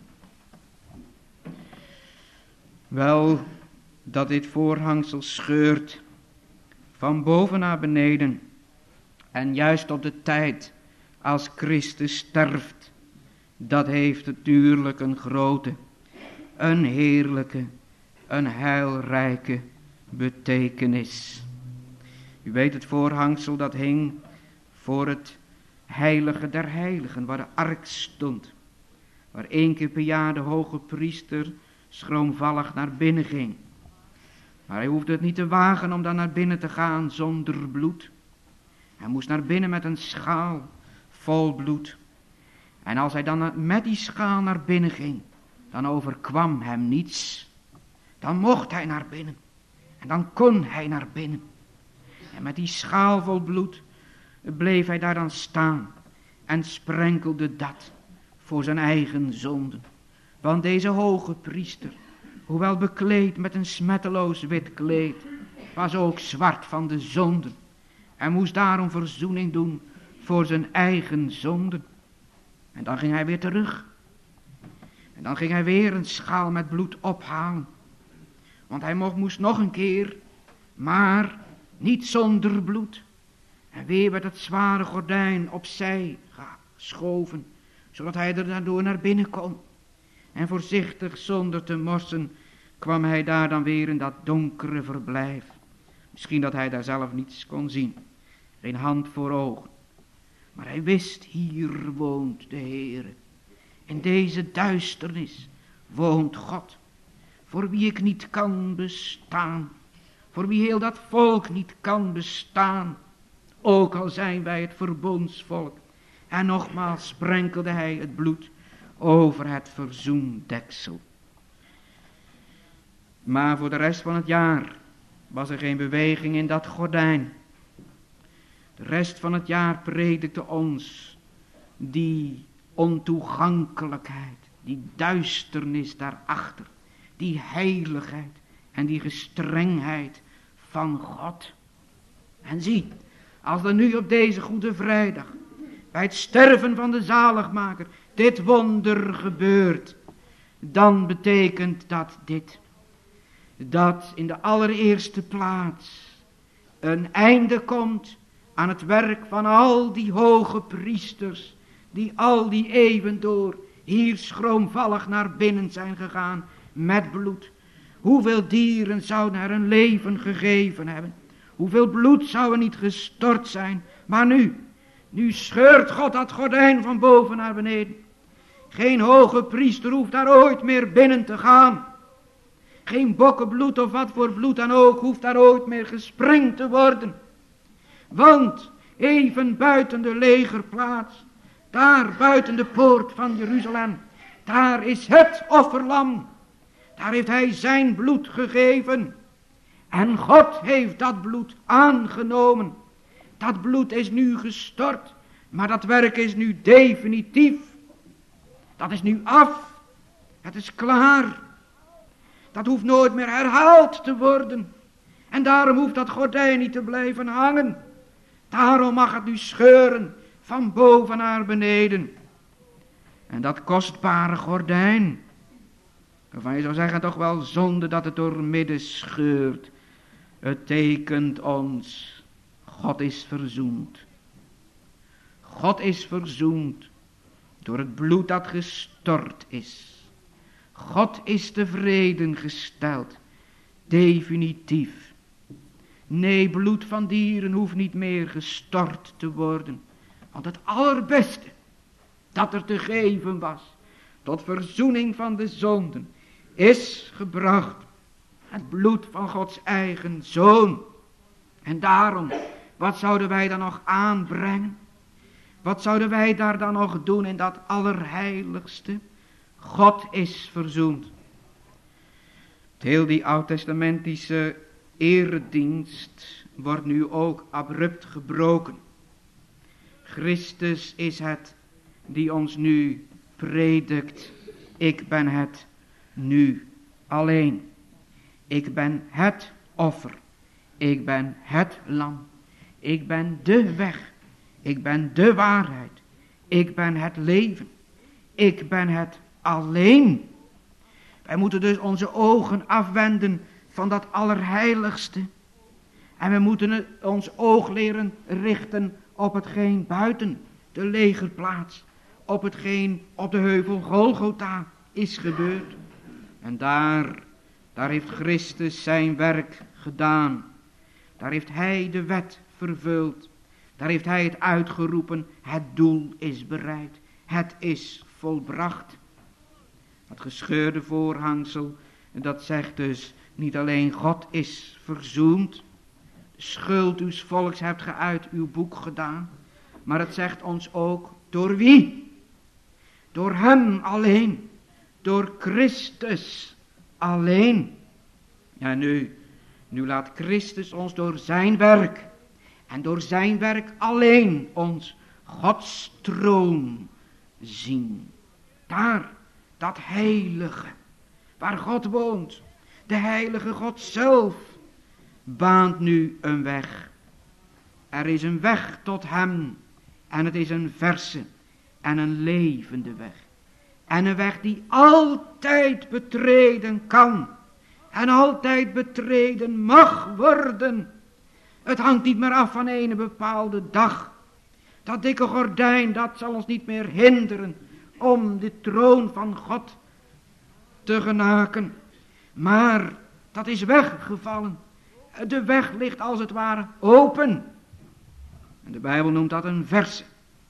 A: Wel, dat dit voorhangsel scheurt van boven naar beneden. En juist op de tijd als Christus sterft, dat heeft natuurlijk een grote, een heerlijke, een heilrijke betekenis. U weet, het voorhangsel dat hing voor het heilige der heiligen, waar de ark stond. Waar één keer per jaar de hoge priester schroomvallig naar binnen ging. Maar hij hoefde het niet te wagen om dan naar binnen te gaan zonder bloed. Hij moest naar binnen met een schaal vol bloed. En als hij dan met die schaal naar binnen ging, dan overkwam hem niets. Dan mocht hij naar binnen. En dan kon hij naar binnen. En met die schaal vol bloed bleef hij daar dan staan. En sprenkelde dat voor zijn eigen zonden. Want deze hoge priester, hoewel bekleed met een smetteloos wit kleed, was ook zwart van de zonden. En moest daarom verzoening doen voor zijn eigen zonden. En dan ging hij weer terug. En dan ging hij weer een schaal met bloed ophalen. Want hij mocht, moest nog een keer, maar niet zonder bloed. En weer werd het zware gordijn opzij geschoven, zodat hij er daardoor naar binnen kon. En voorzichtig, zonder te morsen, kwam hij daar dan weer in dat donkere verblijf. Misschien dat hij daar zelf niets kon zien. Geen hand voor ogen. Maar hij wist, hier woont de Heere. In deze duisternis woont God. Voor wie ik niet kan bestaan. Voor wie heel dat volk niet kan bestaan. Ook al zijn wij het verbondsvolk. En nogmaals sprenkelde hij het bloed over het verzoendeksel. Maar voor de rest van het jaar was er geen beweging in dat gordijn. De rest van het jaar predikte ons die ontoegankelijkheid, die duisternis daarachter, die heiligheid en die gestrengheid van God. En zie, Als er nu op deze Goede Vrijdag, bij het sterven van de zaligmaker, dit wonder gebeurt, dan betekent dat dit. Dat in de allereerste plaats een einde komt aan het werk van al die hoge priesters, die al die eeuwen door hier schroomvallig naar binnen zijn gegaan met bloed. Hoeveel dieren zouden er een leven gegeven hebben? Hoeveel bloed zou er niet gestort zijn? Maar nu, nu scheurt God dat gordijn van boven naar beneden. Geen hoge priester hoeft daar ooit meer binnen te gaan. Geen bokkenbloed of wat voor bloed dan ook hoeft daar ooit meer gesprengd te worden. Want even buiten de legerplaats, daar buiten de poort van Jeruzalem, daar is het offerlam. Daar heeft hij zijn bloed gegeven. En God heeft dat bloed aangenomen. Dat bloed is nu gestort, maar dat werk is nu definitief. Dat is nu af. Het is klaar. Dat hoeft nooit meer herhaald te worden. En daarom hoeft dat gordijn niet te blijven hangen. Daarom mag het nu scheuren van boven naar beneden. En dat kostbare gordijn, waarvan je zou zeggen toch wel zonde dat het door midden scheurt. Het tekent ons, God is verzoend. God is verzoend door het bloed dat gestort is. God is tevreden gesteld, definitief. Nee, bloed van dieren hoeft niet meer gestort te worden. Want het allerbeste dat er te geven was, tot verzoening van de zonden, is gebracht. Het bloed van Gods eigen Zoon. En daarom, wat zouden wij dan nog aanbrengen? Wat zouden wij daar dan nog doen in dat allerheiligste? God is verzoend. Heel die oud-testamentische eredienst wordt nu ook abrupt gebroken. Christus is het die ons nu predikt. Ik ben het nu alleen. Ik ben het offer. Ik ben het lam. Ik ben de weg. Ik ben de waarheid. Ik ben het leven. Ik ben het alleen. Wij moeten dus onze ogen afwenden van dat allerheiligste. En we moeten ons oog leren richten op hetgeen buiten de legerplaats, op hetgeen op de heuvel Golgotha is gebeurd. En daar, daar heeft Christus zijn werk gedaan. Daar heeft hij de wet vervuld. Daar heeft hij het uitgeroepen. Het doel is bereikt. Het is volbracht. Dat gescheurde voorhangsel, dat zegt dus niet alleen God is verzoend. De schuld uws volks hebt ge uit uw boek gedaan. Maar het zegt ons ook door wie? Door hem alleen. Door Christus alleen. Ja, nu, nu laat Christus ons door zijn werk en door zijn werk alleen ons Gods troon zien. Daar, dat heilige, waar God woont, de heilige God zelf, baant nu een weg. Er is een weg tot hem en het is een verse en een levende weg. En een weg die altijd betreden kan en altijd betreden mag worden. Het hangt niet meer af van een bepaalde dag. Dat dikke gordijn, dat zal ons niet meer hinderen om de troon van God te genaken. Maar dat is weggevallen. De weg ligt als het ware open. En de Bijbel noemt dat een verse.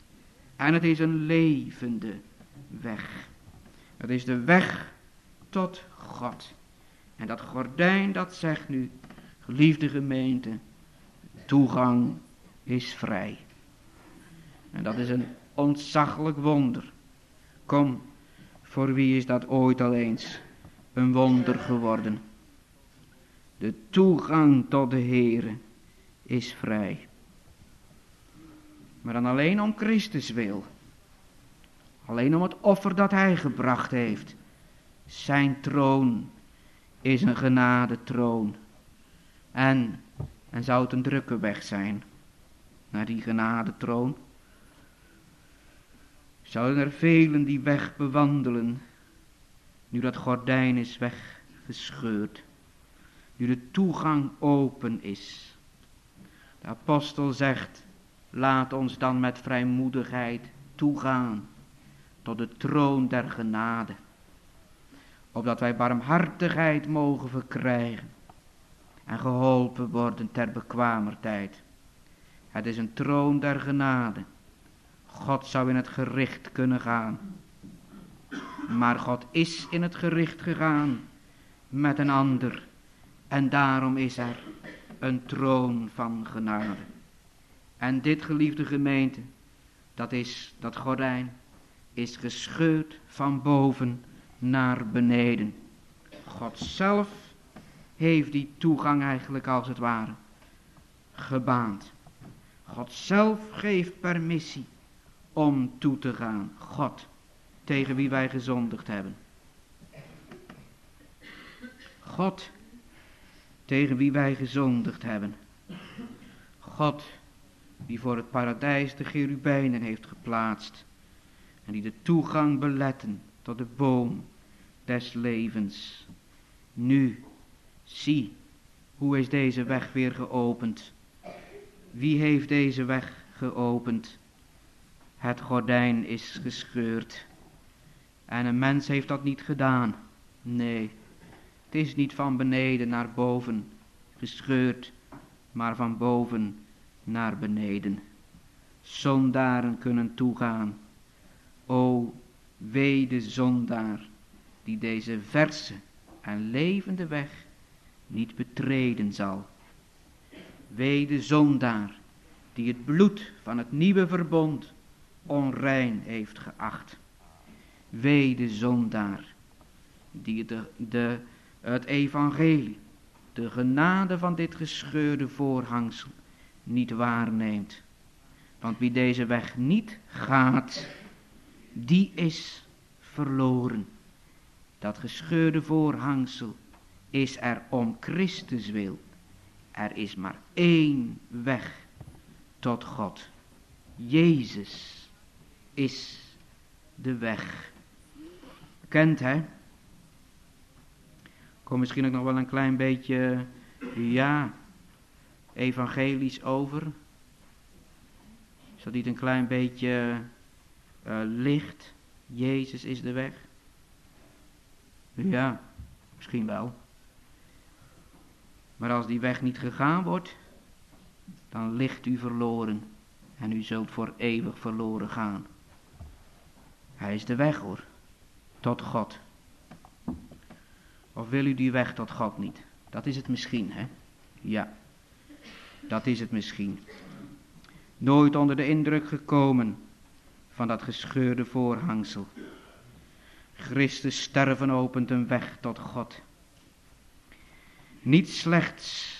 A: En het is een levende weg. Het is de weg tot God. En dat gordijn dat zegt nu, geliefde gemeente, toegang is vrij. En dat is een ontzaglijk wonder. Kom, voor wie is dat ooit al eens een wonder geworden? De toegang tot de Heere is vrij. Maar dan alleen om Christus wil. Alleen om het offer dat hij gebracht heeft. Zijn troon is een genadetroon. En, en zou het een drukke weg zijn. naar die genadetroon. Zouden er velen die weg bewandelen, nu dat gordijn is weggescheurd, nu de toegang open is. De apostel zegt, laat ons dan met vrijmoedigheid toegaan tot de troon der genade, opdat wij barmhartigheid mogen verkrijgen en geholpen worden ter bekwamer tijd. Het is een troon der genade. God zou in het gericht kunnen gaan, maar God is in het gericht gegaan met een ander, en daarom is er een troon van genade. En dit, geliefde gemeente, dat is, dat gordijn is gescheurd van boven naar beneden. God zelf heeft die toegang eigenlijk als het ware gebaand. God zelf geeft permissie om toe te gaan. God, tegen wie wij gezondigd hebben. God, tegen wie wij gezondigd hebben. God, die voor het paradijs de cherubijnen heeft geplaatst en die de toegang beletten tot de boom des levens. Nu, zie, hoe is deze weg weer geopend? Wie heeft deze weg geopend? Het gordijn is gescheurd. En een mens heeft dat niet gedaan. Nee, het is niet van beneden naar boven gescheurd, maar van boven naar beneden. Zondaren kunnen toegaan. O, wee de zondaar die deze verse en levende weg niet betreden zal. Wee de zondaar die het bloed van het nieuwe verbond onrein heeft geacht. Wee de zondaar die de, de, het evangelie, de genade van dit gescheurde voorhangsel niet waarneemt. Want wie deze weg niet gaat, die is verloren. Dat gescheurde voorhangsel is er om Christus wil. Er is maar één weg tot God. Jezus is de weg. Kent hè? Kom misschien ook nog wel een klein beetje, ja, evangelisch over. Is dat niet een klein beetje uh, licht? Jezus is de weg. Ja, misschien wel. Maar als die weg niet gegaan wordt, dan ligt u verloren en u zult voor eeuwig verloren gaan. Hij is de weg hoor, tot God. Of wil u die weg tot God niet? Dat is het misschien, hè? Ja, dat is het misschien. Nooit onder de indruk gekomen van dat gescheurde voorhangsel. Christus sterven opent een weg tot God. Niet slechts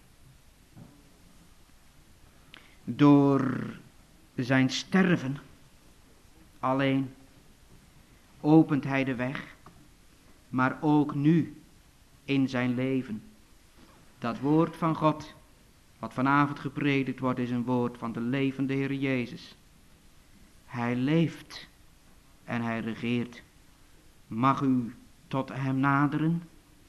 A: door zijn sterven alleen opent hij de weg, maar ook nu in zijn leven. Dat woord van God, wat vanavond gepredikt wordt, is een woord van de levende Heer Jezus. Hij leeft en hij regeert. Mag u tot hem naderen?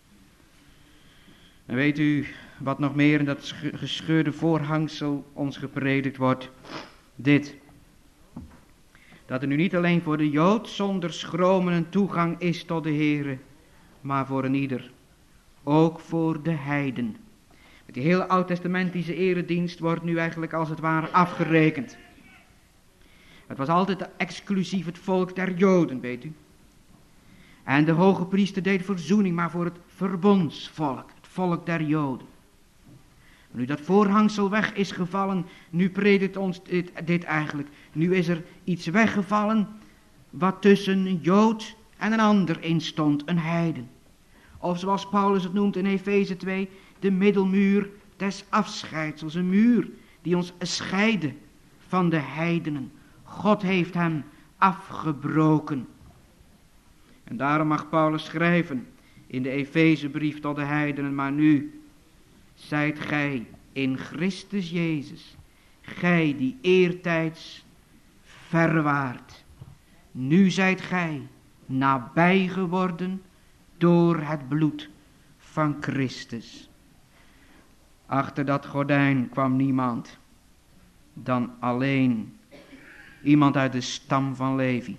A: En weet u wat nog meer in dat gescheurde voorhangsel ons gepredikt wordt? Dit. Dat er nu niet alleen voor de Jood zonder schromen een toegang is tot de Heere, maar voor een ieder. Ook voor de heiden. Met die hele oud-testamentische eredienst wordt nu eigenlijk als het ware afgerekend. Het was altijd exclusief het volk der Joden, weet u. En de hoge priester deed verzoening, maar voor het verbondsvolk, het volk der Joden. Nu dat voorhangsel weg is gevallen, nu predikt ons dit, dit eigenlijk. Nu is er iets weggevallen wat tussen een Jood en een ander in stond, een heiden. Of zoals Paulus het noemt in Efeze twee, de middelmuur des afscheidsels. Een muur die ons scheidde van de heidenen. God heeft hem afgebroken. En daarom mag Paulus schrijven in de Efezebrief tot de heidenen, maar nu zijt gij in Christus Jezus, gij die eertijds ver waart. Nu zijt gij nabij geworden door het bloed van Christus. Achter dat gordijn kwam niemand dan alleen iemand uit de stam van Levi.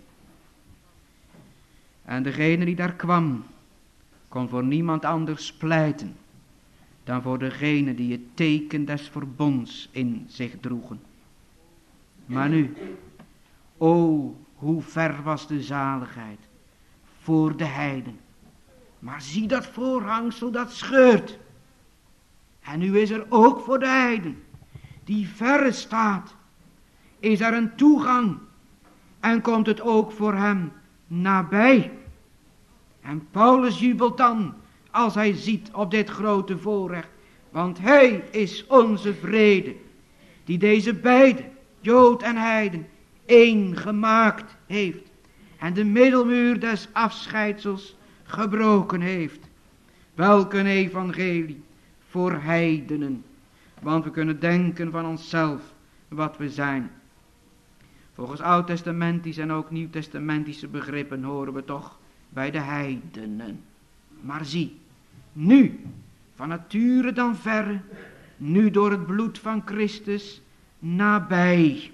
A: En degene die daar kwam, kon voor niemand anders pleiten dan voor degene die het teken des verbonds in zich droegen. Maar nu, o, hoe ver was de zaligheid voor de heiden. Maar zie dat voorhangsel dat scheurt. En nu is er ook voor de heiden, die verre staat, is er een toegang. En komt het ook voor hem nabij. En Paulus jubelt dan als hij ziet op dit grote voorrecht. Want hij is onze vrede, die deze beide, Jood en heiden, één gemaakt heeft. En de middelmuur des afscheidsels gebroken heeft. Welk een evangelie voor heidenen. Want we kunnen denken van onszelf wat we zijn. Volgens oud-testamentische en ook nieuw-testamentische begrippen horen we toch bij de heidenen. Maar zie, nu, van nature dan verre, nu door het bloed van Christus nabij.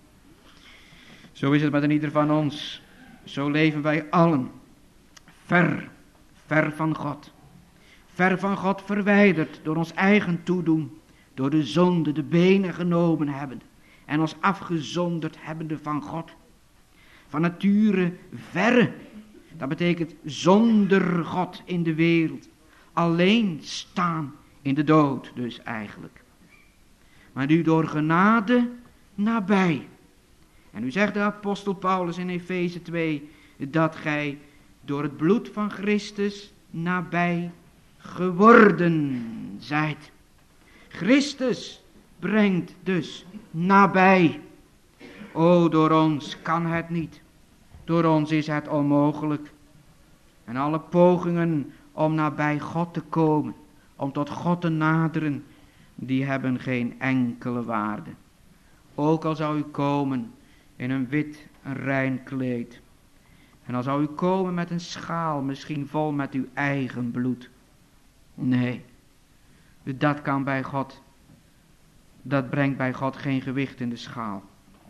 A: Zo is het met een ieder van ons. Zo leven wij allen ver, ver van God. Ver van God verwijderd door ons eigen toedoen, door de zonde de benen genomen hebben en ons afgezonderd hebbende van God. Van nature verre, dat betekent zonder God in de wereld, alleen staan in de dood dus eigenlijk. Maar nu door genade nabij. En nu zegt de apostel Paulus in Efeze twee, dat gij door het bloed van Christus nabij geworden zijt. Christus brengt dus nabij. O, door ons kan het niet. Door ons is het onmogelijk. En alle pogingen om nabij God te komen, om tot God te naderen, die hebben geen enkele waarde. Ook al zou u komen in een wit, een rein kleed. En al zou u komen met een schaal, misschien vol met uw eigen bloed. Nee, dat kan bij God, dat brengt bij God geen gewicht in de schaal.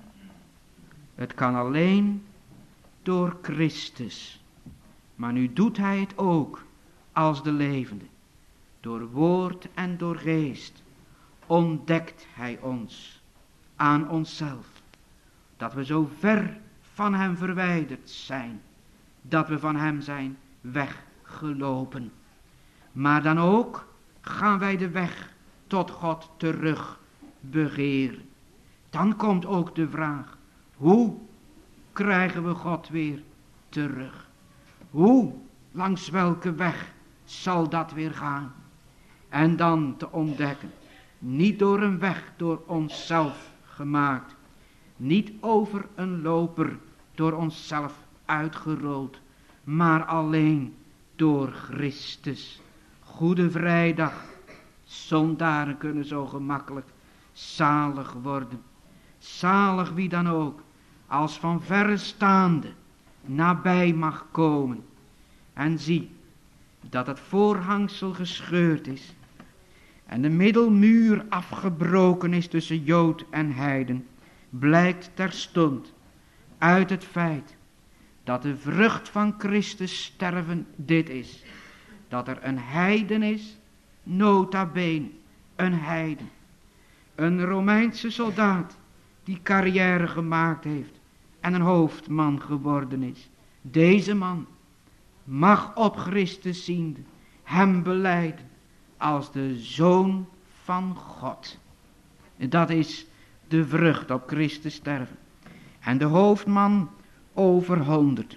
A: Het kan alleen door Christus. Maar nu doet hij het ook als de levende. Door woord en door geest ontdekt hij ons aan onszelf. Dat we zo ver van hem verwijderd zijn. Dat we van hem zijn weggelopen. Maar dan ook gaan wij de weg tot God terug begeren. Dan komt ook de vraag. Hoe krijgen we God weer terug? Hoe, langs welke weg zal dat weer gaan? En dan te ontdekken. Niet door een weg door onszelf gemaakt. Niet over een loper door onszelf uitgerold. Maar alleen door Christus. Goede Vrijdag. Zondaren kunnen zo gemakkelijk zalig worden. Zalig wie dan ook. Als van verre staande nabij mag komen. En zie dat het voorhangsel gescheurd is. En de middelmuur afgebroken is tussen Jood en heiden. Blijkt terstond uit het feit dat de vrucht van Christus sterven dit is. Dat er een heiden is, nota bene, een heiden. Een Romeinse soldaat die carrière gemaakt heeft en een hoofdman geworden is. Deze man mag op Christus ziende hem belijden als de Zoon van God. Dat is de vrucht op Christus sterven. En de hoofdman over honderd,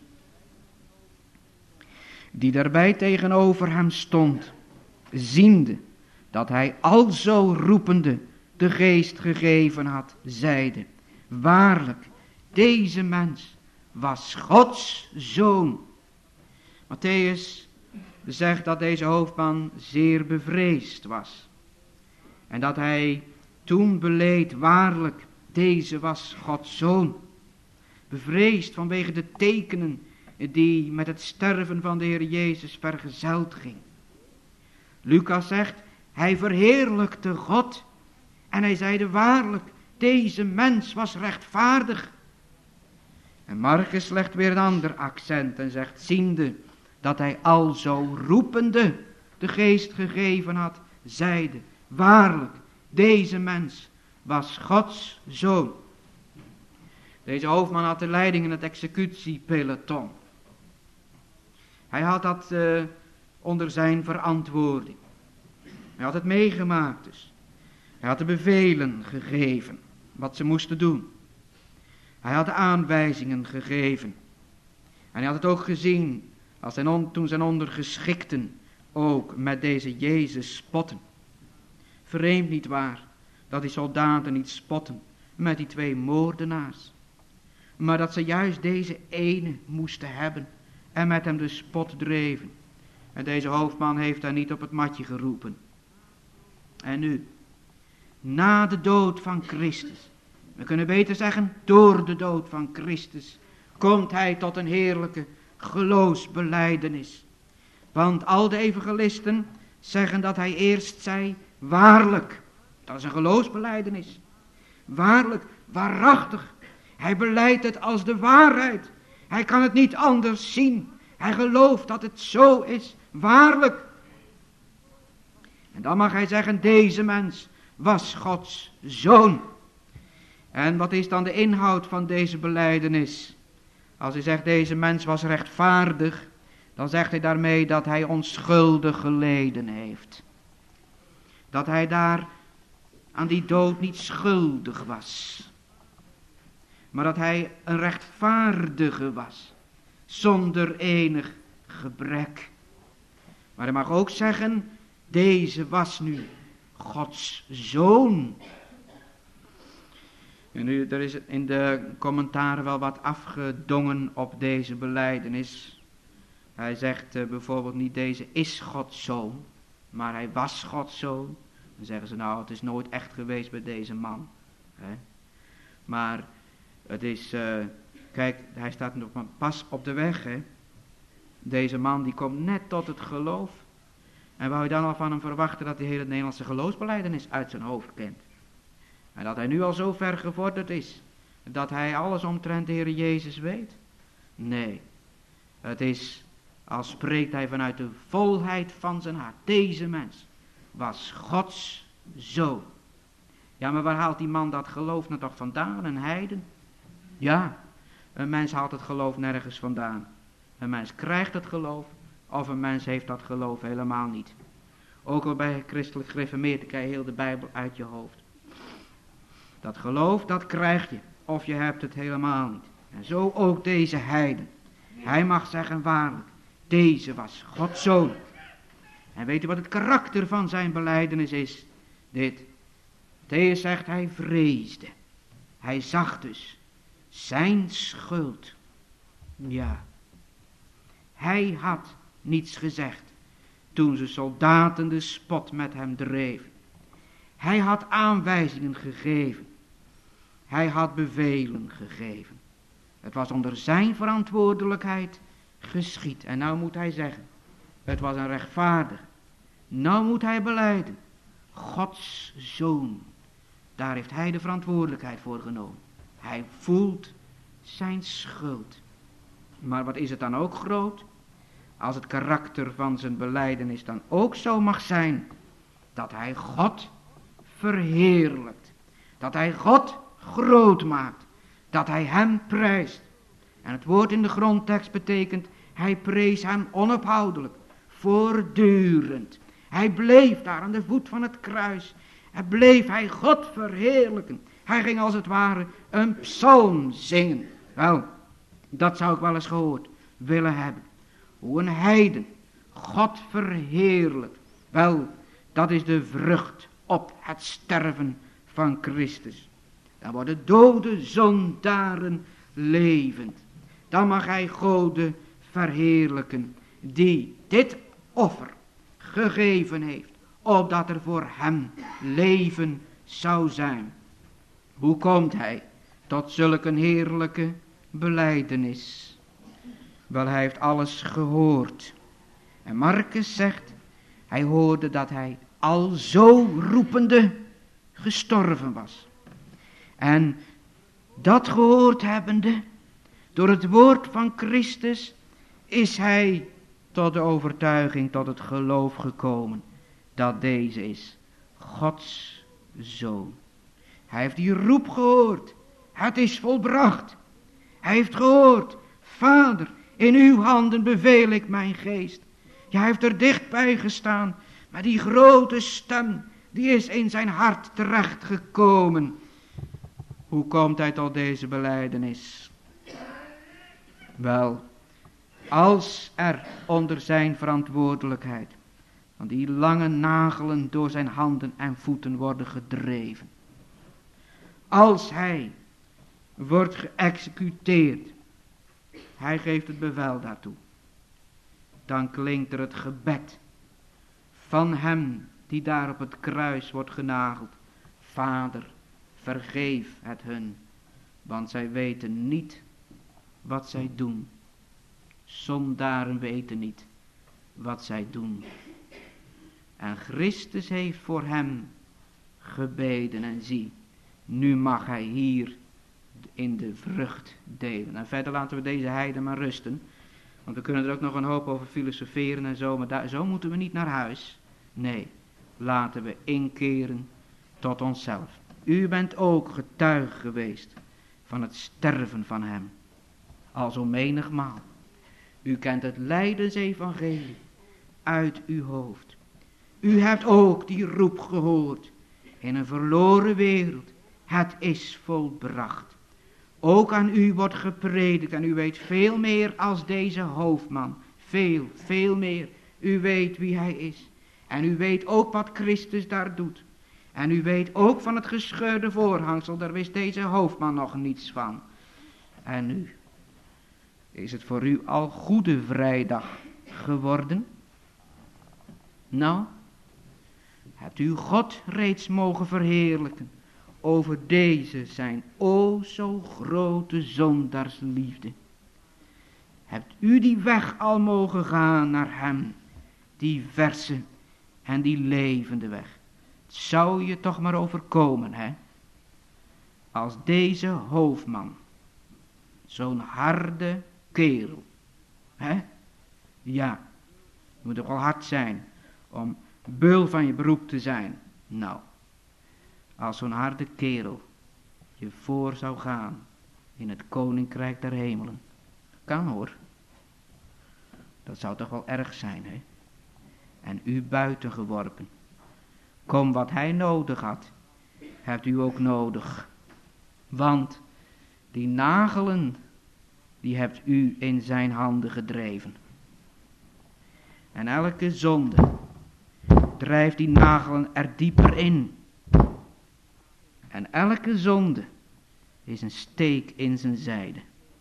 A: die daarbij tegenover hem stond, ziende dat hij alzo roepende de geest gegeven had, zeide: waarlijk, deze mens was Gods zoon. Matthäus zegt dat deze hoofdman zeer bevreesd was. En dat hij toen beleed waarlijk, deze was Gods zoon. Bevreesd vanwege de tekenen die met het sterven van de Heer Jezus vergezeld ging. Lucas zegt, hij verheerlijkte God en hij zeide waarlijk, deze mens was rechtvaardig. En Marcus legt weer een ander accent en zegt, ziende dat hij alzo roepende de geest gegeven had, zeide, waarlijk, deze mens was Gods zoon. Deze hoofdman had de leiding in het executiepeloton. Hij had dat uh, onder zijn verantwoording. Hij had het meegemaakt dus. Hij had de bevelen gegeven, wat ze moesten doen. Hij had de aanwijzingen gegeven. En hij had het ook gezien, als zijn on, toen zijn ondergeschikten ook met deze Jezus spotten. Vreemd niet waar, dat die soldaten niet spotten met die twee moordenaars. Maar dat ze juist deze ene moesten hebben en met hem de spot dreven. En deze hoofdman heeft daar niet op het matje geroepen. En nu, na de dood van Christus, we kunnen beter zeggen door de dood van Christus, komt hij tot een heerlijke geloofsbelijdenis. Want al de evangelisten zeggen dat hij eerst zei, waarlijk, dat is een geloofsbelijdenis. Waarlijk, waarachtig, hij belijdt het als de waarheid. Hij kan het niet anders zien. Hij gelooft dat het zo is, waarlijk. En dan mag hij zeggen, deze mens was Gods zoon. En wat is dan de inhoud van deze belijdenis? Als hij zegt, deze mens was rechtvaardig, dan zegt hij daarmee dat hij onschuldig geleden heeft. Dat hij daar aan die dood niet schuldig was. Maar dat hij een rechtvaardige was, zonder enig gebrek. Maar hij mag ook zeggen, deze was nu Gods zoon. En nu, er is in de commentaren wel wat afgedongen op deze belijdenis. Hij zegt uh, bijvoorbeeld niet, deze is Gods zoon, maar hij was Gods zoon. Dan zeggen ze, nou, het is nooit echt geweest bij deze man. Hè? Maar het is, uh, kijk, hij staat nog maar pas op de weg, hè. Deze man die komt net tot het geloof. En wou je dan al van hem verwachten dat hij hele Nederlandse geloofsbelijdenis uit zijn hoofd kent. En dat hij nu al zo ver gevorderd is, dat hij alles omtrent de Heer Jezus weet? Nee, het is, als spreekt hij vanuit de volheid van zijn hart. Deze mens was Gods zoon. Ja, maar waar haalt die man dat geloof nou toch vandaan? Een heiden? Ja, een mens haalt het geloof nergens vandaan. Een mens krijgt het geloof, of een mens heeft dat geloof helemaal niet. Ook al bij christelijk gereformeerd krijg je heel de Bijbel uit je hoofd. Dat geloof, dat krijg je, of je hebt het helemaal niet. En zo ook deze heiden. Hij mag zeggen waarlijk, deze was Gods zoon. En weet u wat het karakter van zijn belijdenis is? Dit. Deze zegt, hij vreesde. Hij zag dus zijn schuld. Ja. Hij had niets gezegd toen ze soldaten de spot met hem dreven. Hij had aanwijzingen gegeven. Hij had bevelen gegeven. Het was onder zijn verantwoordelijkheid geschied. En nou moet hij zeggen, het was een rechtvaardig. Nou moet hij belijden, Gods zoon. Daar heeft hij de verantwoordelijkheid voor genomen. Hij voelt zijn schuld. Maar wat is het dan ook groot? Als het karakter van zijn belijdenis dan ook zo mag zijn, dat hij God verheerlijkt. Dat hij God groot maakt. Dat hij hem prijst. En het woord in de grondtekst betekent, hij prees hem onophoudelijk, voortdurend. Hij bleef daar aan de voet van het kruis. En bleef hij God verheerlijken. Hij ging als het ware een psalm zingen. Wel, dat zou ik wel eens gehoord willen hebben. Hoe een heiden God verheerlijkt. Wel, dat is de vrucht op het sterven van Christus. Dan worden dode zondaren levend. Dan mag hij Gode verheerlijken, die dit offer gegeven heeft, opdat er voor hem leven zou zijn. Hoe komt hij tot zulk een heerlijke belijdenis? Wel, hij heeft alles gehoord. En Marcus zegt, hij hoorde dat hij al zo roepende gestorven was. En dat gehoord hebbende, door het woord van Christus, is hij tot de overtuiging, tot het geloof gekomen, dat deze is Gods Zoon. Hij heeft die roep gehoord, het is volbracht. Hij heeft gehoord, Vader, in uw handen beveel ik mijn geest. Ja, hij heeft er dichtbij gestaan, maar die grote stem, die is in zijn hart terechtgekomen. Hoe komt hij tot deze belijdenis? Wel, als er onder zijn verantwoordelijkheid van die lange nagelen door zijn handen en voeten worden gedreven. Als hij wordt geëxecuteerd, hij geeft het bevel daartoe. Dan klinkt er het gebed van hem die daar op het kruis wordt genageld. Vader, vergeef het hun, want zij weten niet wat zij doen. Zondaren weten niet wat zij doen. En Christus heeft voor hem gebeden en zie, nu mag hij hier in de vrucht delen. En verder laten we deze heiden maar rusten. Want we kunnen er ook nog een hoop over filosoferen en zo, maar daar, zo moeten we niet naar huis. Nee, laten we inkeren tot onszelf. U bent ook getuige geweest van het sterven van hem. Al zo menigmaal. U kent het lijdensevangelie uit uw hoofd. U hebt ook die roep gehoord in een verloren wereld. Het is volbracht. Ook aan u wordt gepredikt en u weet veel meer als deze hoofdman. Veel, veel meer. U weet wie hij is. En u weet ook wat Christus daar doet. En u weet ook van het gescheurde voorhangsel, daar wist deze hoofdman nog niets van. En nu is het voor u al Goede Vrijdag geworden? Nou, hebt u God reeds mogen verheerlijken over deze zijn o zo grote zondaarsliefde? Hebt u die weg al mogen gaan naar hem, die verse en die levende weg? Het zou je toch maar overkomen, hè? Als deze hoofdman, zo'n harde kerel, hè? Ja, je moet toch wel hard zijn om beul van je beroep te zijn. Nou, als zo'n harde kerel je voor zou gaan in het koninkrijk der hemelen. Kan hoor. Dat zou toch wel erg zijn, hè? En u buiten geworpen. Kom, wat hij nodig had, hebt u ook nodig. Want die nagelen, die hebt u in zijn handen gedreven. En elke zonde drijft die nagelen er dieper in. En elke zonde is een steek in zijn zijde.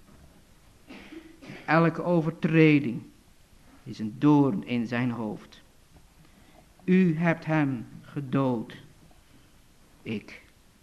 A: Elke overtreding is een doorn in zijn hoofd. U hebt hem gedood. Ik.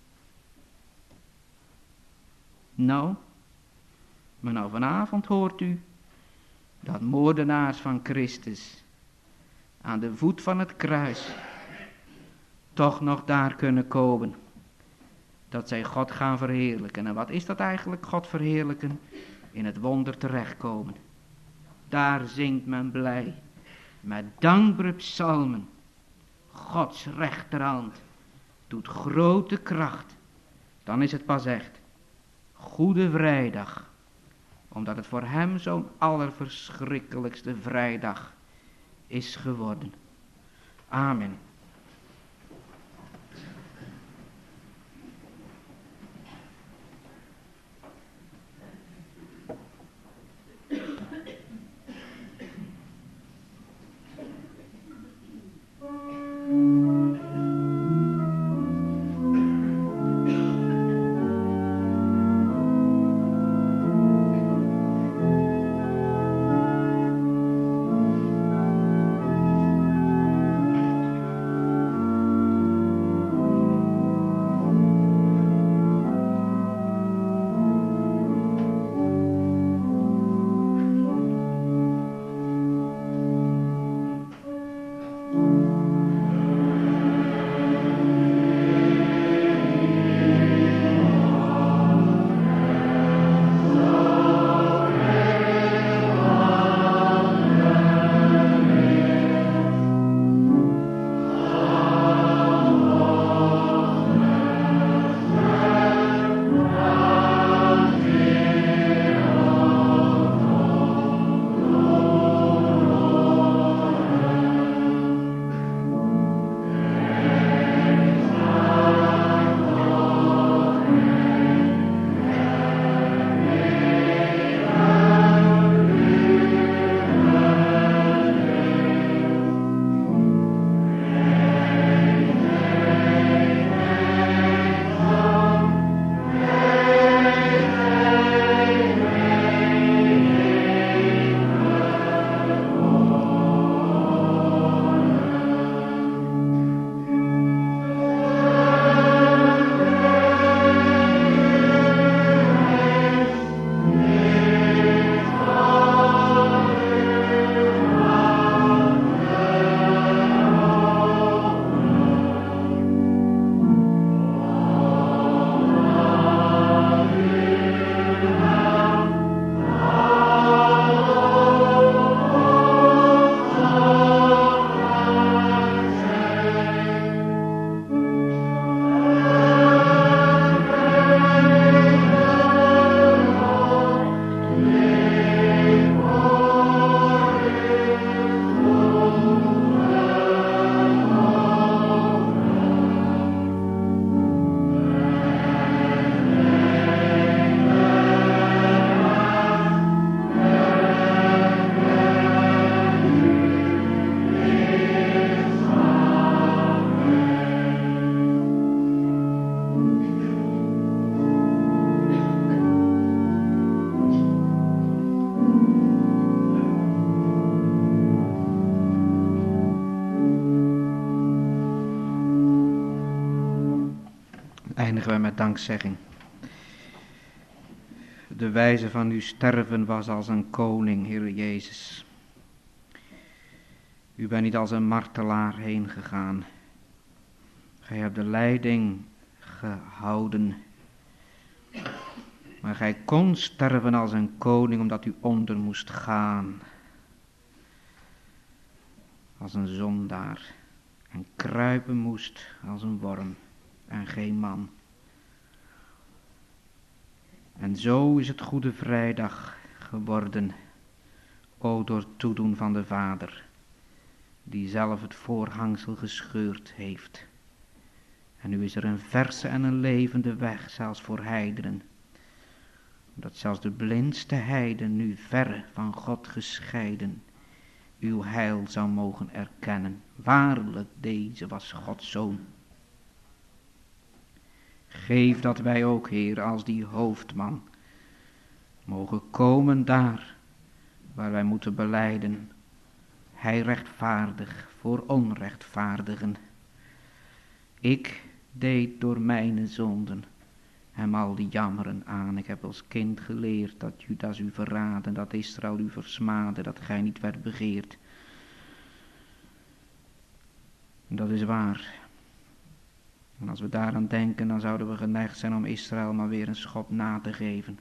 A: Nou, maar nou vanavond hoort u dat moordenaars van Christus aan de voet van het kruis toch nog daar kunnen komen. Dat zij God gaan verheerlijken. En wat is dat eigenlijk, God verheerlijken? In het wonder terechtkomen. Daar zingt men blij. Met dankbare psalmen. Gods rechterhand doet grote kracht. Dan is het pas echt Goede Vrijdag. Omdat het voor hem zo'n allerverschrikkelijkste vrijdag is geworden. Amen. Eindigen we met dankzegging. De wijze van uw sterven was als een koning, Heer Jezus. U bent niet als een martelaar heen gegaan. Gij hebt de leiding gehouden. Maar gij kon sterven als een koning, omdat u onder moest gaan. Als een zondaar. En kruipen moest als een worm en geen man. En zo is het Goede Vrijdag geworden, o door toedoen van de Vader, die zelf het voorhangsel gescheurd heeft. En nu is er een verse en een levende weg, zelfs voor heidenen, dat zelfs de blindste heiden nu verre van God gescheiden, uw heil zou mogen erkennen. Waarlijk, deze was Gods Zoon. Geef dat wij ook, Heer, als die hoofdman, mogen komen daar, waar wij moeten belijden, hij rechtvaardig voor onrechtvaardigen. Ik deed door mijn zonden hem al die jammeren aan. Ik heb als kind geleerd dat Judas u verraadde, dat Israël u versmaadde, dat gij niet werd begeerd. Dat is waar. En als we daaraan denken, dan zouden we geneigd zijn om Israël maar weer een schop na te geven.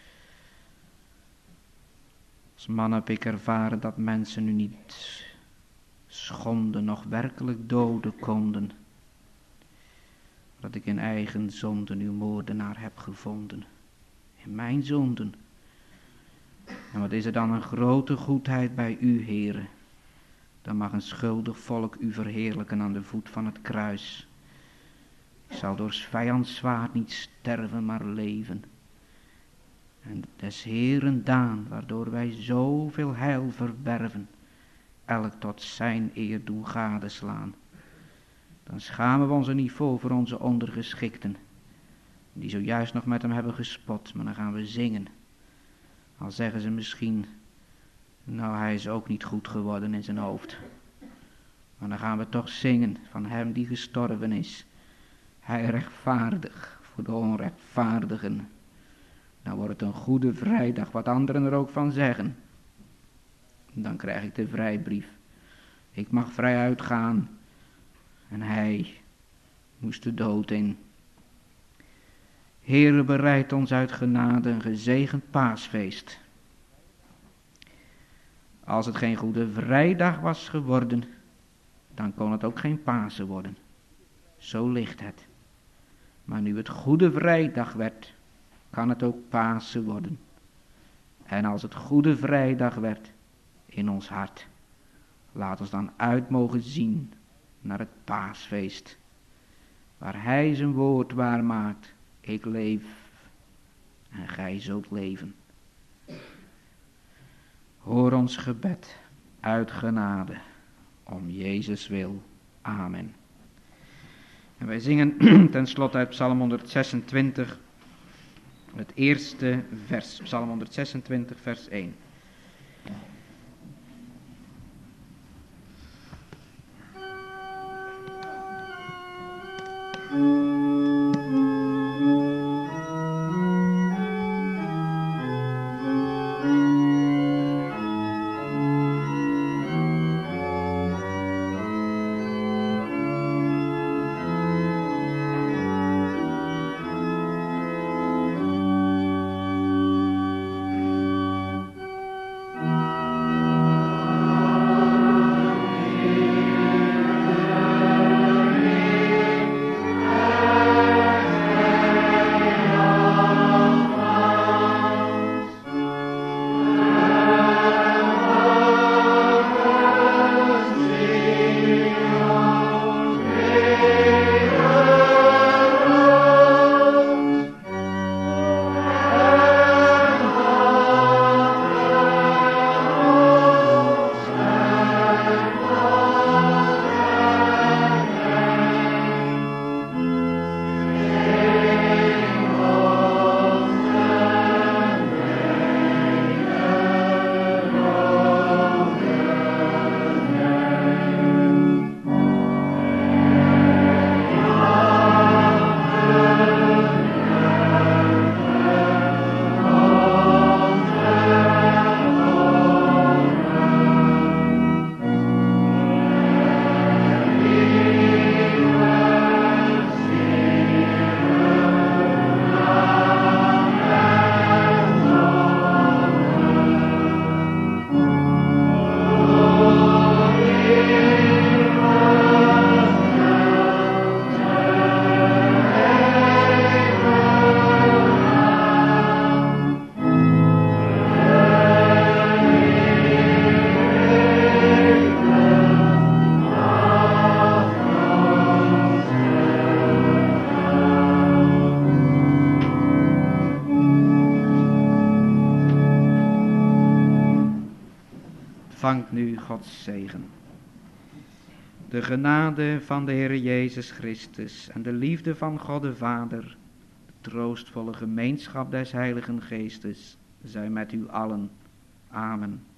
A: Als man heb ik ervaren dat mensen nu niet schonden, nog werkelijk doden konden. Dat ik in eigen zonden uw moordenaar heb gevonden. In mijn zonden. En wat is er dan een grote goedheid bij u, Heere. Dan mag een schuldig volk u verheerlijken aan de voet van het kruis. Ik zal door 's vijands zwaard niet sterven, maar leven. En des Heeren daan, waardoor wij zoveel heil verwerven, elk tot zijn eerdoel gadeslaan. Dan schamen we ons er niet voor voor onze ondergeschikten, die zojuist nog met hem hebben gespot, maar dan gaan we zingen. Al zeggen ze misschien, nou hij is ook niet goed geworden in zijn hoofd. Maar dan gaan we toch zingen van hem die gestorven is. Hij rechtvaardig voor de onrechtvaardigen. Dan wordt het een Goede Vrijdag, wat anderen er ook van zeggen. Dan krijg ik de vrijbrief. Ik mag vrij uitgaan. En hij moest de dood in. Heere, bereid ons uit genade een gezegend paasfeest. Als het geen Goede Vrijdag was geworden, dan kon het ook geen Pasen worden. Zo ligt het. Maar nu het Goede Vrijdag werd, kan het ook Pasen worden. En als het Goede Vrijdag werd in ons hart, laat ons dan uit mogen zien naar het paasfeest, waar hij zijn woord waar maakt. Ik leef en gij zult leven. Hoor ons gebed uit genade, om Jezus wil. Amen. En wij zingen tenslotte uit Psalm honderdzesentwintig, het eerste vers, Psalm honderdzesentwintig, vers één.
B: Amen.
A: ontvangt nu Gods zegen. De genade van de Heer Jezus Christus en de liefde van God de Vader, de troostvolle gemeenschap des Heiligen Geestes, zij met u allen. Amen.